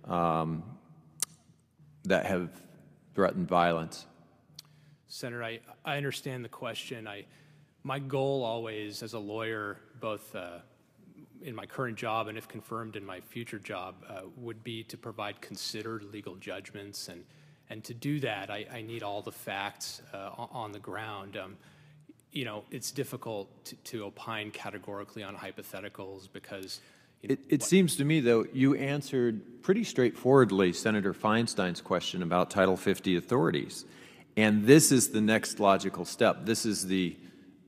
S11: that have threatened violence.
S2: Senator, I understand the question. My goal always as a lawyer, both in my current job and if confirmed in my future job, would be to provide considered legal judgments. And to do that, I need all the facts on the ground. It's difficult to opine categorically on hypotheticals because
S11: It seems to me, though, you answered pretty straightforwardly Senator Feinstein's question about Title 50 authorities. And this is the next logical step. This is the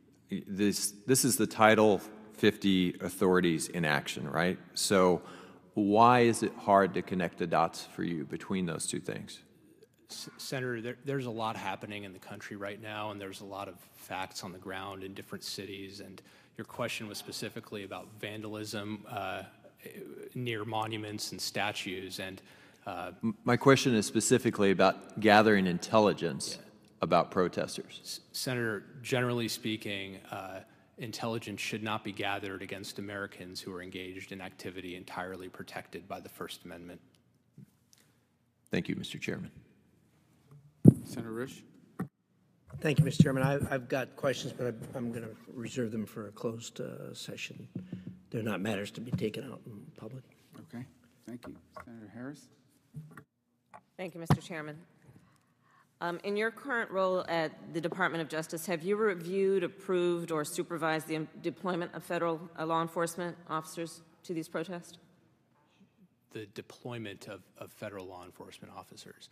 S11: Title 50 authorities in action, right? So why is it hard to connect the dots for you between those two things?
S2: Senator, there's a lot happening in the country right now, and there's a lot of facts on the ground in different cities. And your question was specifically about vandalism near monuments and statues. And
S11: my question is specifically about gathering intelligence about protesters.
S2: Senator, generally speaking, intelligence should not be gathered against Americans who are engaged in activity entirely protected by the First Amendment.
S11: Thank you, Mr. Chairman.
S1: Senator Risch.
S3: Thank you, Mr. Chairman. I've got questions, but I'm going to reserve them for a closed session. They're not matters to be taken out in public.
S1: Okay, thank you. Senator Harris.
S12: Thank you, Mr. Chairman. In your current role at the Department of Justice, have you reviewed, approved, or supervised the deployment of federal law enforcement officers to these protests?
S2: The deployment of federal law enforcement officers.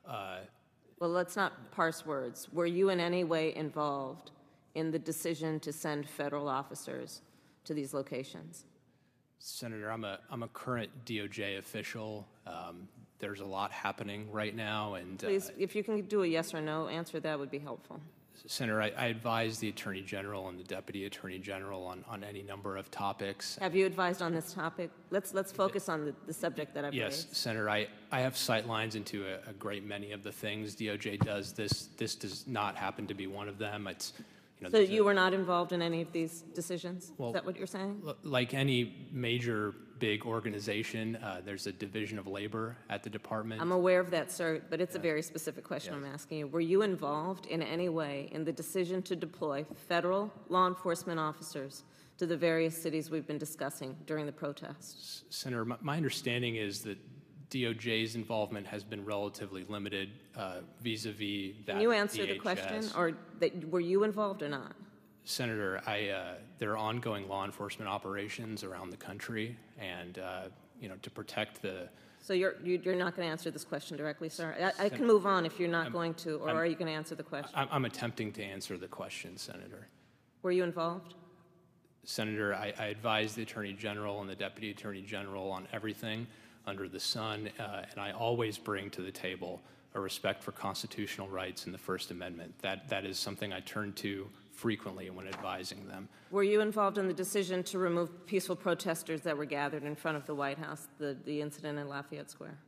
S12: Well, let's not parse words. Were you in any way involved in the decision to send federal officers to these locations?
S2: Senator, I'm a current DOJ official. There's a lot happening right now, and
S12: please, if you can do a yes or no answer, that would be helpful.
S2: Senator, I advise the Attorney General and the Deputy Attorney General on any number of topics.
S12: Have you advised on this topic? Let's focus on the subject that I've raised.
S2: Yes, Senator, I have sight lines into a great many of the things DOJ does. This does not happen to be one of them. It's
S12: so you were not involved in any of these decisions?
S2: Well,
S12: is that what you're saying?
S2: Like any major big organization, there's a division of labor at the department.
S12: I'm aware of that, sir, but it's a very specific question I'm asking you. Were you involved in any way in the decision to deploy federal law enforcement officers to the various cities we've been discussing during the protests?
S2: Senator, my understanding is that DOJ's involvement has been relatively limited vis-a-vis that.
S12: Can you answer
S2: DHS.
S12: the question, or were you involved or not?
S2: Senator, there are ongoing law enforcement operations around the country, and to protect the.
S12: So you're not going to answer this question directly, sir? I can move on if you're not going to, or are you going to answer the question?
S2: I'm attempting to answer the question, Senator.
S12: Were you involved?
S2: Senator, I advise the Attorney General and the Deputy Attorney General on everything under the sun, and I always bring to the table a respect for constitutional rights and the First Amendment. That is something I turn to frequently when advising them.
S12: Were you involved in the decision to remove peaceful protesters that were gathered in front of the White House, the incident in Lafayette Square?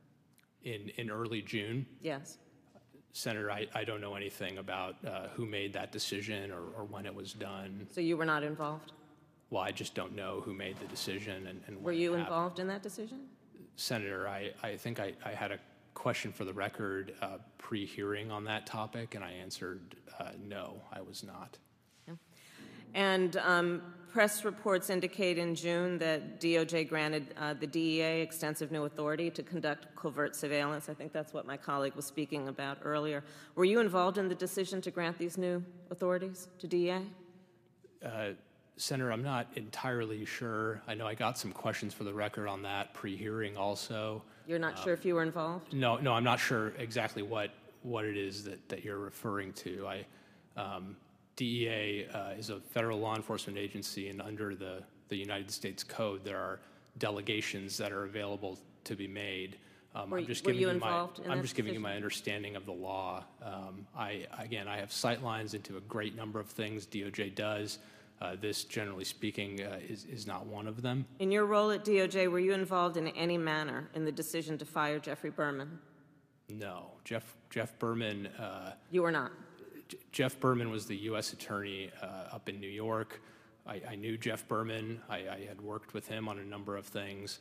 S2: In early June?
S12: Yes.
S2: Senator, I don't know anything about who made that decision or when it was done.
S12: So you were not involved?
S2: Well, I just don't know who made the decision and
S12: were you involved in that decision?
S2: Senator, I think I had a question for the record pre-hearing on that topic, and I answered no, I was not.
S12: And press reports indicate in June that DOJ granted the DEA extensive new authority to conduct covert surveillance. I think that's what my colleague was speaking about earlier. Were you involved in the decision to grant these new authorities to DEA?
S2: Senator, I'm not entirely sure. I know I got some questions for the record on that pre-hearing also.
S12: You're not sure if you were involved?
S2: No, I'm not sure exactly what it is that you're referring to. DEA is a federal law enforcement agency, and under the United States Code, there are delegations that are available to be made.
S12: Were you involved in that
S2: I'm just giving you
S12: decision?
S2: my understanding of the law. I have sight lines into a great number of things DOJ does. This, generally speaking, is not one of them.
S12: In your role at DOJ, were you involved in any manner in the decision to fire Jeffrey Berman?
S2: No. Jeff Berman...
S12: You were not?
S2: Jeff Berman was the U.S. attorney up in New York. I knew Jeff Berman. I had worked with him on a number of things.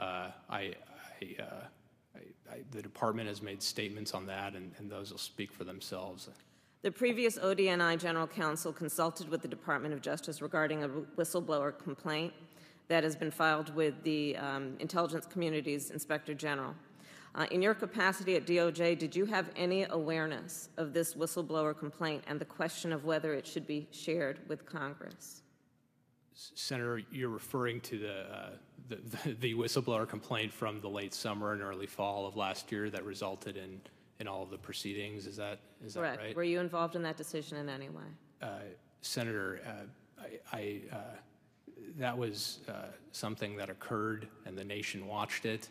S2: The department has made statements on that, and those will speak for themselves.
S12: The previous ODNI General Counsel consulted with the Department of Justice regarding a whistleblower complaint that has been filed with the Intelligence Community's Inspector General. In your capacity at DOJ, did you have any awareness of this whistleblower complaint and the question of whether it should be shared with Congress?
S2: Senator, you're referring to the whistleblower complaint from the late summer and early fall of last year that resulted in all of the proceedings. Is that
S12: Correct.
S2: Right?
S12: Were you involved in that decision in any way?
S2: Senator, that was something that occurred, and the nation watched it.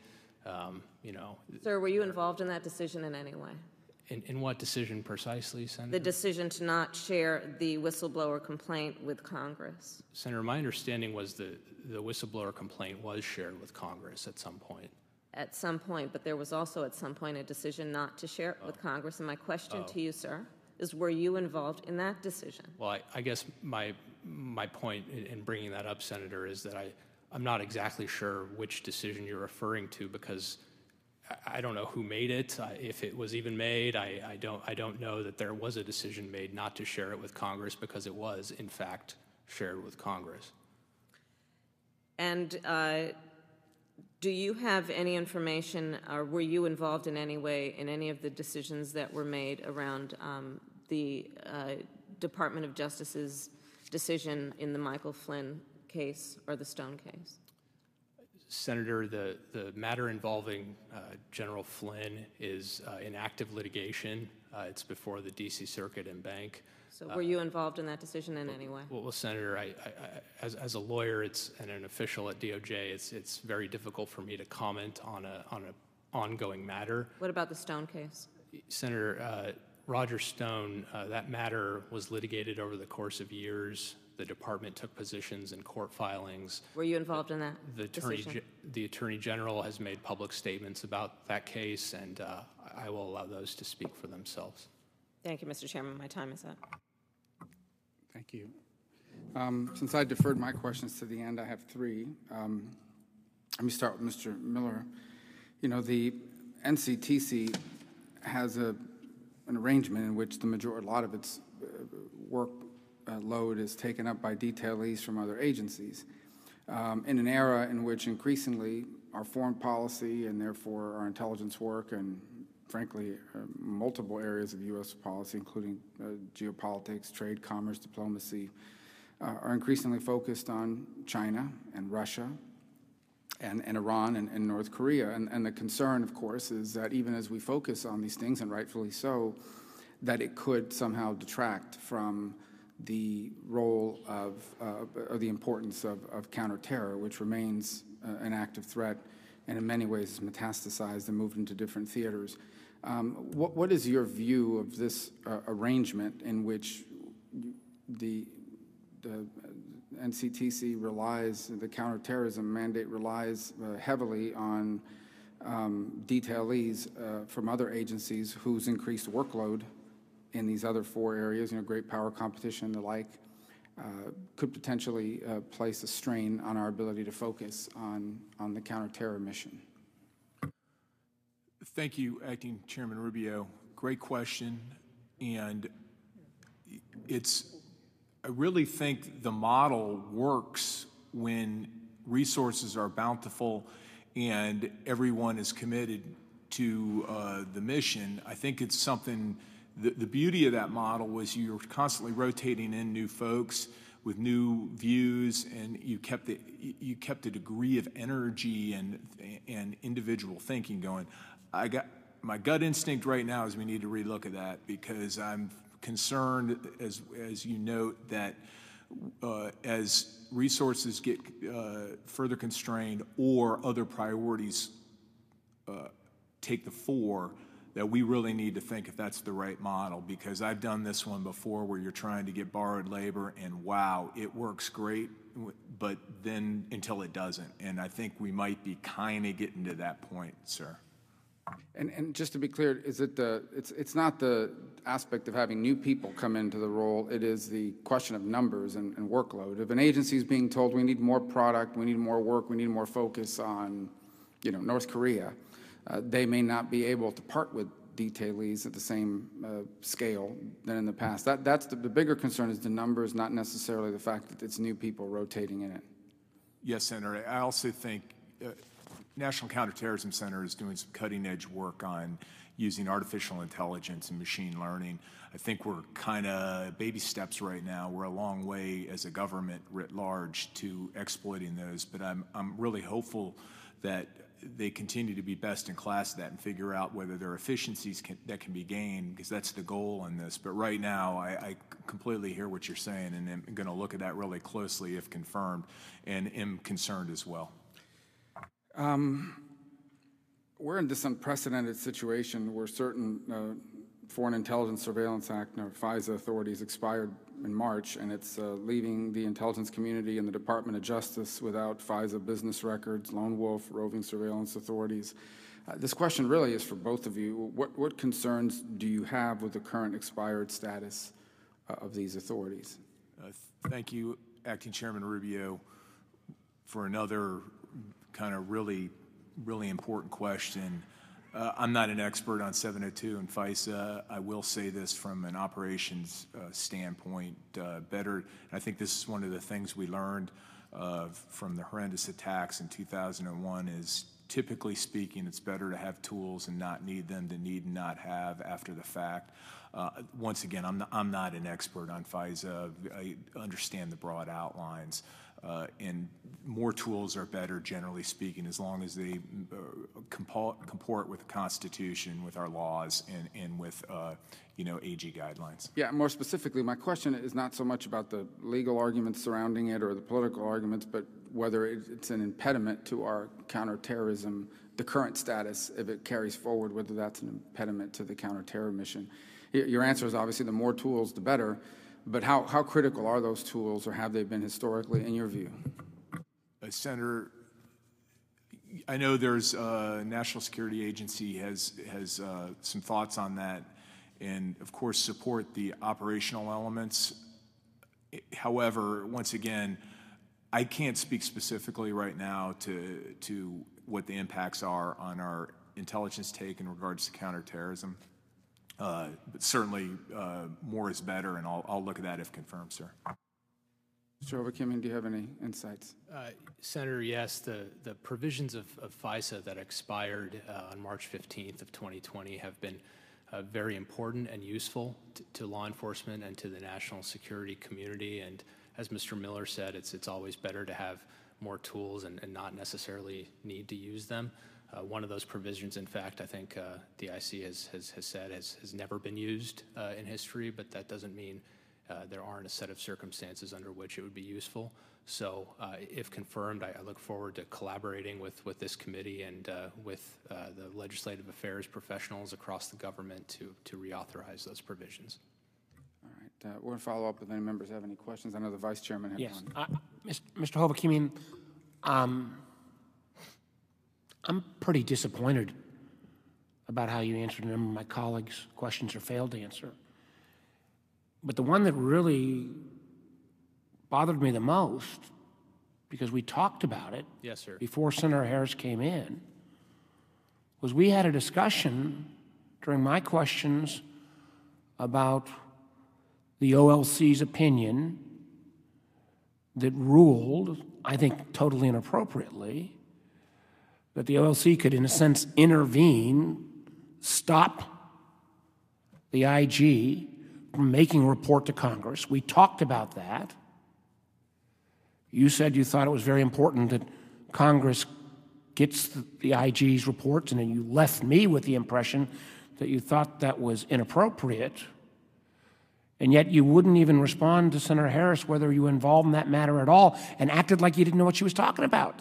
S12: Sir, were you involved in that decision in any way?
S2: In what decision precisely, Senator?
S12: The decision to not share the whistleblower complaint with Congress.
S2: Senator, my understanding was the whistleblower complaint was shared with Congress at some point.
S12: At some point, but there was also at some point a decision not to share it with Congress. And my question to you, sir, is were you involved in that decision?
S2: Well, I guess my point in bringing that up, Senator, is that I'm not exactly sure which decision you're referring to because I don't know who made it, if it was even made. I don't know that there was a decision made not to share it with Congress because it was, in fact, shared with Congress.
S12: And do you have any information, or were you involved in any way in any of the decisions that were made around the Department of Justice's decision in the Michael Flynn case or the Stone case?
S2: Senator, the matter involving General Flynn is in active litigation. It's before the D.C. Circuit and Bank.
S12: So were you involved in that decision in any way?
S2: Well, Senator, as a lawyer and an official at DOJ, it's very difficult for me to comment on an ongoing matter.
S12: What about the Stone case?
S2: Senator, Roger Stone, that matter was litigated over the course of years. The department took positions in court filings.
S12: Were you involved in that decision?
S2: The Attorney General has made public statements about that case, and I will allow those to speak for themselves.
S12: Thank you, Mr. Chairman. My time is up.
S1: Thank you. Since I deferred my questions to the end, I have three. Let me start with Mr. Miller. You know, the NCTC has an arrangement in which a lot of its work load is taken up by detailees from other agencies. In an era in which increasingly our foreign policy and therefore our intelligence work and frankly multiple areas of U.S. policy, including geopolitics, trade, commerce, diplomacy, are increasingly focused on China and Russia and Iran and North Korea. And the concern, of course, is that even as we focus on these things, and rightfully so, that it could somehow detract from the role of, or the importance of counterterror, which remains an active threat and in many ways has metastasized and moved into different theaters. What is your view of this arrangement in which the NCTC relies, the counterterrorism mandate relies heavily on detailees from other agencies whose increased workload in these other four areas, great power competition and the like, could potentially place a strain on our ability to focus on the counterterror mission?
S5: Thank you, Acting Chairman Rubio. Great question, and it's really think the model works when resources are bountiful and everyone is committed to the mission. I think it's something, the beauty of that model was you're constantly rotating in new folks with new views, and you kept a degree of energy and individual thinking going. My gut instinct right now is we need to relook at that, because I'm concerned, as you note, that as resources get further constrained or other priorities take the fore, that we really need to think if that's the right model, because I've done this one before where you're trying to get borrowed labor and wow, it works great, but then until it doesn't. And I think we might be kind of getting to that point, sir.
S1: And just to be clear, is it it's not the aspect of having new people come into the role, it is the question of numbers and workload. If an agency is being told we need more product, we need more work, we need more focus on, North Korea, they may not be able to part with detailees at the same scale than in the past. That's the bigger concern is the numbers, not necessarily the fact that it's new people rotating in it.
S5: Yes, Senator. I also think National Counterterrorism Center is doing some cutting-edge work on using artificial intelligence and machine learning. I think we're kind of baby steps right now. We're a long way as a government writ large to exploiting those, but I'm really hopeful that they continue to be best in class at that and figure out whether there are efficiencies that can be gained, because that's the goal in this. But right now, I completely hear what you're saying, and I'm going to look at that really closely if confirmed, and am concerned as well.
S1: We're in this unprecedented situation where certain Foreign Intelligence Surveillance Act, or FISA authorities expired in March, and it's leaving the intelligence community and the Department of Justice without FISA business records, lone wolf, roving surveillance authorities. This question really is for both of you. What concerns do you have with the current expired status of these authorities?
S5: Thank you, Acting Chairman Rubio, for another kind of really important question. I'm not an expert on 702 and FISA. I will say this from an operations standpoint, and I think this is one of the things we learned from the horrendous attacks in 2001 is, typically speaking, it's better to have tools and not need them than need and not have after the fact. Once again, I'm not an expert on FISA. I understand the broad outlines. And more tools are better, generally speaking, as long as they comport with the Constitution, with our laws, and with AG guidelines.
S1: Yeah, more specifically, my question is not so much about the legal arguments surrounding it or the political arguments, but whether it's an impediment to our counterterrorism, the current status, if it carries forward, whether that's an impediment to the counterterror mission. Your answer is obviously the more tools, the better. But how critical are those tools, or have they been historically, in your view?
S5: Senator, I know there's a National Security Agency has some thoughts on that, and of course support the operational elements. However, once again, I can't speak specifically right now to what the impacts are on our intelligence take in regards to counterterrorism. But certainly more is better, and I'll look at that if confirmed, sir.
S1: Mr. Hovakimian, do you have any insights?
S2: Senator, yes, the provisions of FISA that expired on March 15th of 2020 have been very important and useful to law enforcement and to the national security community. And as Mr. Miller said, it's always better to have more tools and not necessarily need to use them. One of those provisions, in fact, I think the IC has said has never been used in history, but that doesn't mean there aren't a set of circumstances under which it would be useful. So if confirmed, I look forward to collaborating with this committee and with the legislative affairs professionals across the government to reauthorize those provisions.
S1: All right. We're going to follow up if any members have any questions. I know the Vice Chairman had one.
S3: Mr. Hovakimian, I'm pretty disappointed about how you answered a number of my colleagues' questions or failed to answer. But the one that really bothered me the most, because we talked about it
S2: yes, sir.
S3: Before Senator Harris came in, was we had a discussion during my questions about the OLC's opinion that ruled, I think totally inappropriately, that the OLC could, in a sense, intervene, stop the IG from making a report to Congress. We talked about that. You said you thought it was very important that Congress gets the IG's reports, and then you left me with the impression that you thought that was inappropriate, and yet you wouldn't even respond to Senator Harris whether you were involved in that matter at all, and acted like you didn't know what she was talking about.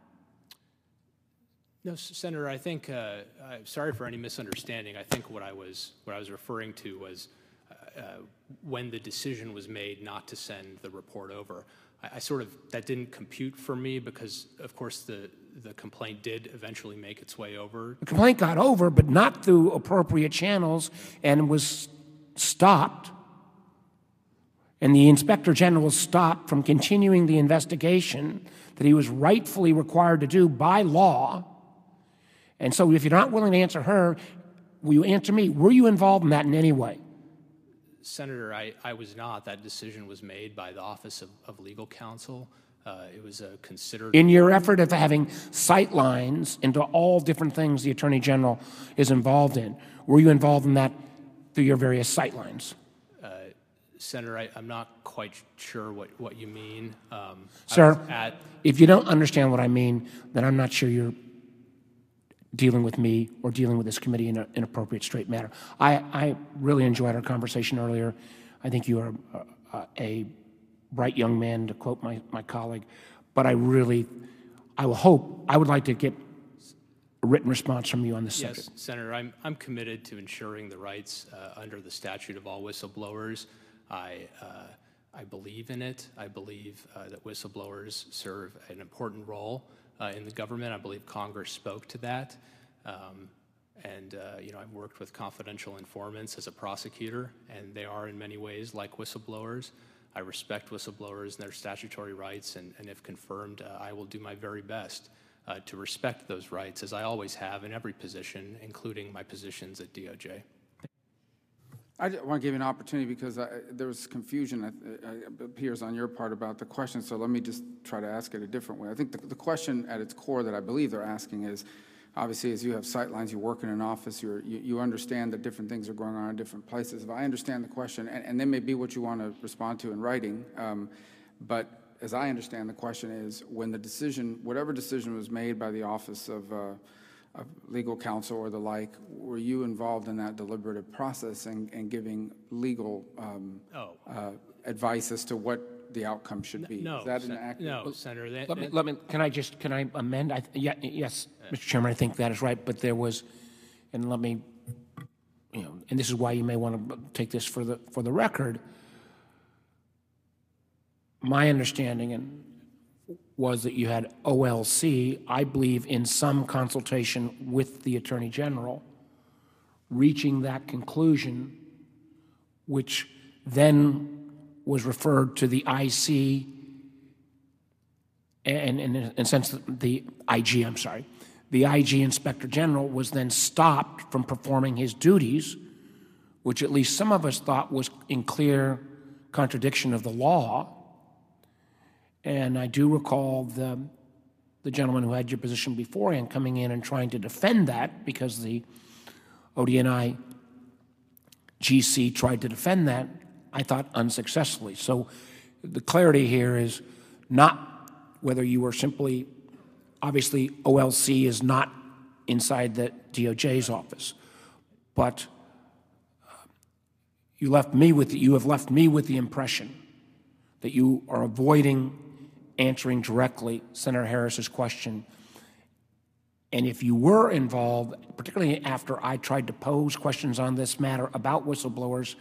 S2: No, Senator, I think, I'm sorry for any misunderstanding. I think what I was referring to was when the decision was made not to send the report over. That didn't compute for me because, of course, the complaint did eventually make its way over.
S3: The complaint got over, but not through appropriate channels, and was stopped. And the Inspector General was stopped from continuing the investigation that he was rightfully required to do by law. And so if you're not willing to answer her, will you answer me? Were you involved in that in any way?
S2: Senator, I was not. That decision was made by the Office of Legal Counsel. It was considered...
S3: In your effort of having sight lines into all different things the Attorney General is involved in, were you involved in that through your various sight lines?
S2: Senator, I'm not quite sure what you mean.
S3: Sir, if you don't understand what I mean, then I'm not sure you're dealing with me or dealing with this committee in an appropriate, straight manner. I really enjoyed our conversation earlier. I think you are a bright young man, to quote my colleague, but I would like to get a written response from you on this subject.
S2: Yes, Senator, I'm committed to ensuring the rights under the statute of all whistleblowers. I believe in it. I believe that whistleblowers serve an important role in the government. I believe Congress spoke to that. I've worked with confidential informants as a prosecutor, and they are in many ways like whistleblowers. I respect whistleblowers and their statutory rights, and if confirmed, I will do my very best to respect those rights, as I always have in every position, including my positions at DOJ.
S1: I want to give you an opportunity because there was confusion that appears on your part about the question, so let me just try to ask it a different way. I think the question at its core that I believe they're asking is, obviously, as you have sightlines, you work in an office, you understand that different things are going on in different places. If I understand the question, and that may be what you want to respond to in writing, but as I understand the question is, when the decision, whatever decision was made by the Office of Legal Counsel or the like, were you involved in that deliberative process and giving legal advice as to what the outcome should be?
S2: No,
S1: is that an accurate?
S2: No, Senator.
S3: Can I amend? Yes, Mr. Chairman, I think that is right. But there was, and let me, and this is why you may want to take this for the record. My understanding was that you had OLC, I believe, in some consultation with the Attorney General, reaching that conclusion, which then was referred to the IC, and in a sense, the IG, I'm sorry. The IG Inspector General was then stopped from performing his duties, which at least some of us thought was in clear contradiction of the law. And I do recall the gentleman who had your position beforehand coming in and trying to defend that because the ODNI GC tried to defend that, I thought unsuccessfully. So the clarity here is not whether you were simply, obviously OLC is not inside the DOJ's office, but you have left me with the impression that you are avoiding answering directly Senator Harris's question. And if you were involved, particularly after I tried to pose questions on this matter about whistleblowers,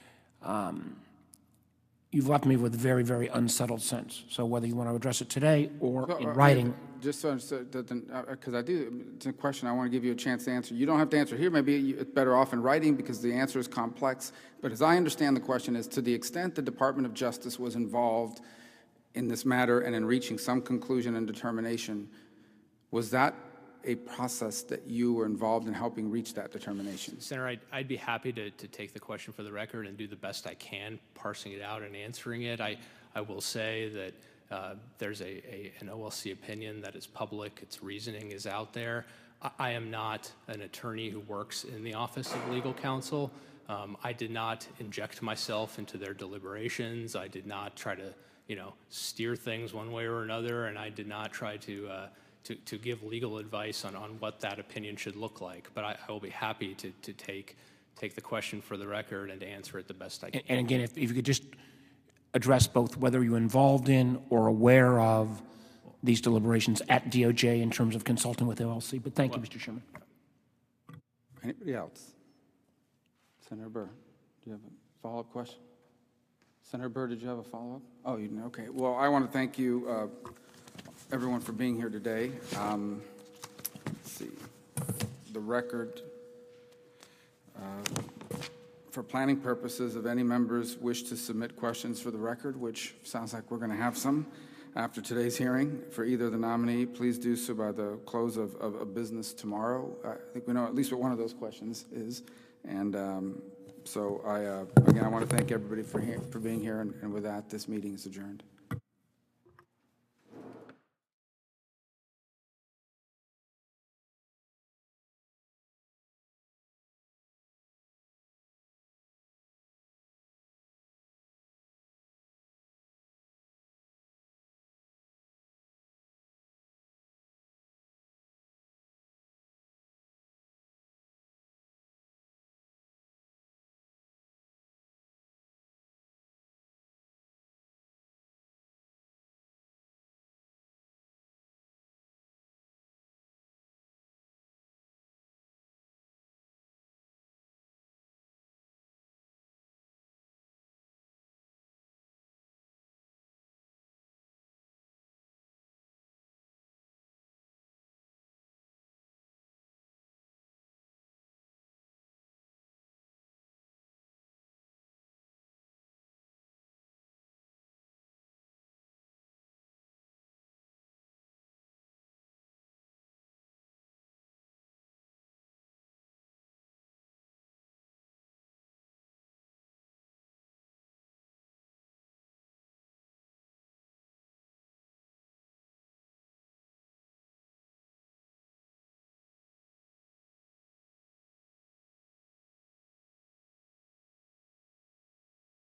S3: you've left me with a very, very unsettled sense. So whether you want to address it today or in writing.
S1: Just so because it's a question I want to give you a chance to answer. You don't have to answer here. Maybe it's better off in writing because the answer is complex. But as I understand the question is, to the extent the Department of Justice was involved in this matter and in reaching some conclusion and determination, was that a process that you were involved in helping reach that determination?
S2: Senator, I'd be happy to take the question for the record and do the best I can parsing it out and answering it. I will say that There's an OLC opinion that is public. Its reasoning is out there. I am not an attorney who works in the Office of Legal Counsel. I did not inject myself into their deliberations. I did not try to, steer things one way or another, and I did not try to give legal advice on what that opinion should look like. But I will be happy to take the question for the record and to answer it the best I can.
S3: And again, if you could just address both whether you're involved in or aware of these deliberations at DOJ in terms of consulting with OLC. But thank you, Mr. Chairman.
S1: Anybody else? Senator Burr, do you have a follow-up question? Senator Burr, did you have a follow-up? Oh, you didn't. Okay. Well, I want to thank you, everyone, for being here today. Let's see. The record, for planning purposes, if any members wish to submit questions for the record, which sounds like we're going to have some after today's hearing for either the nominee, please do so by the close of business tomorrow. I think we know at least what one of those questions is. And so again, I want to thank everybody for being here. And with that, this meeting is adjourned.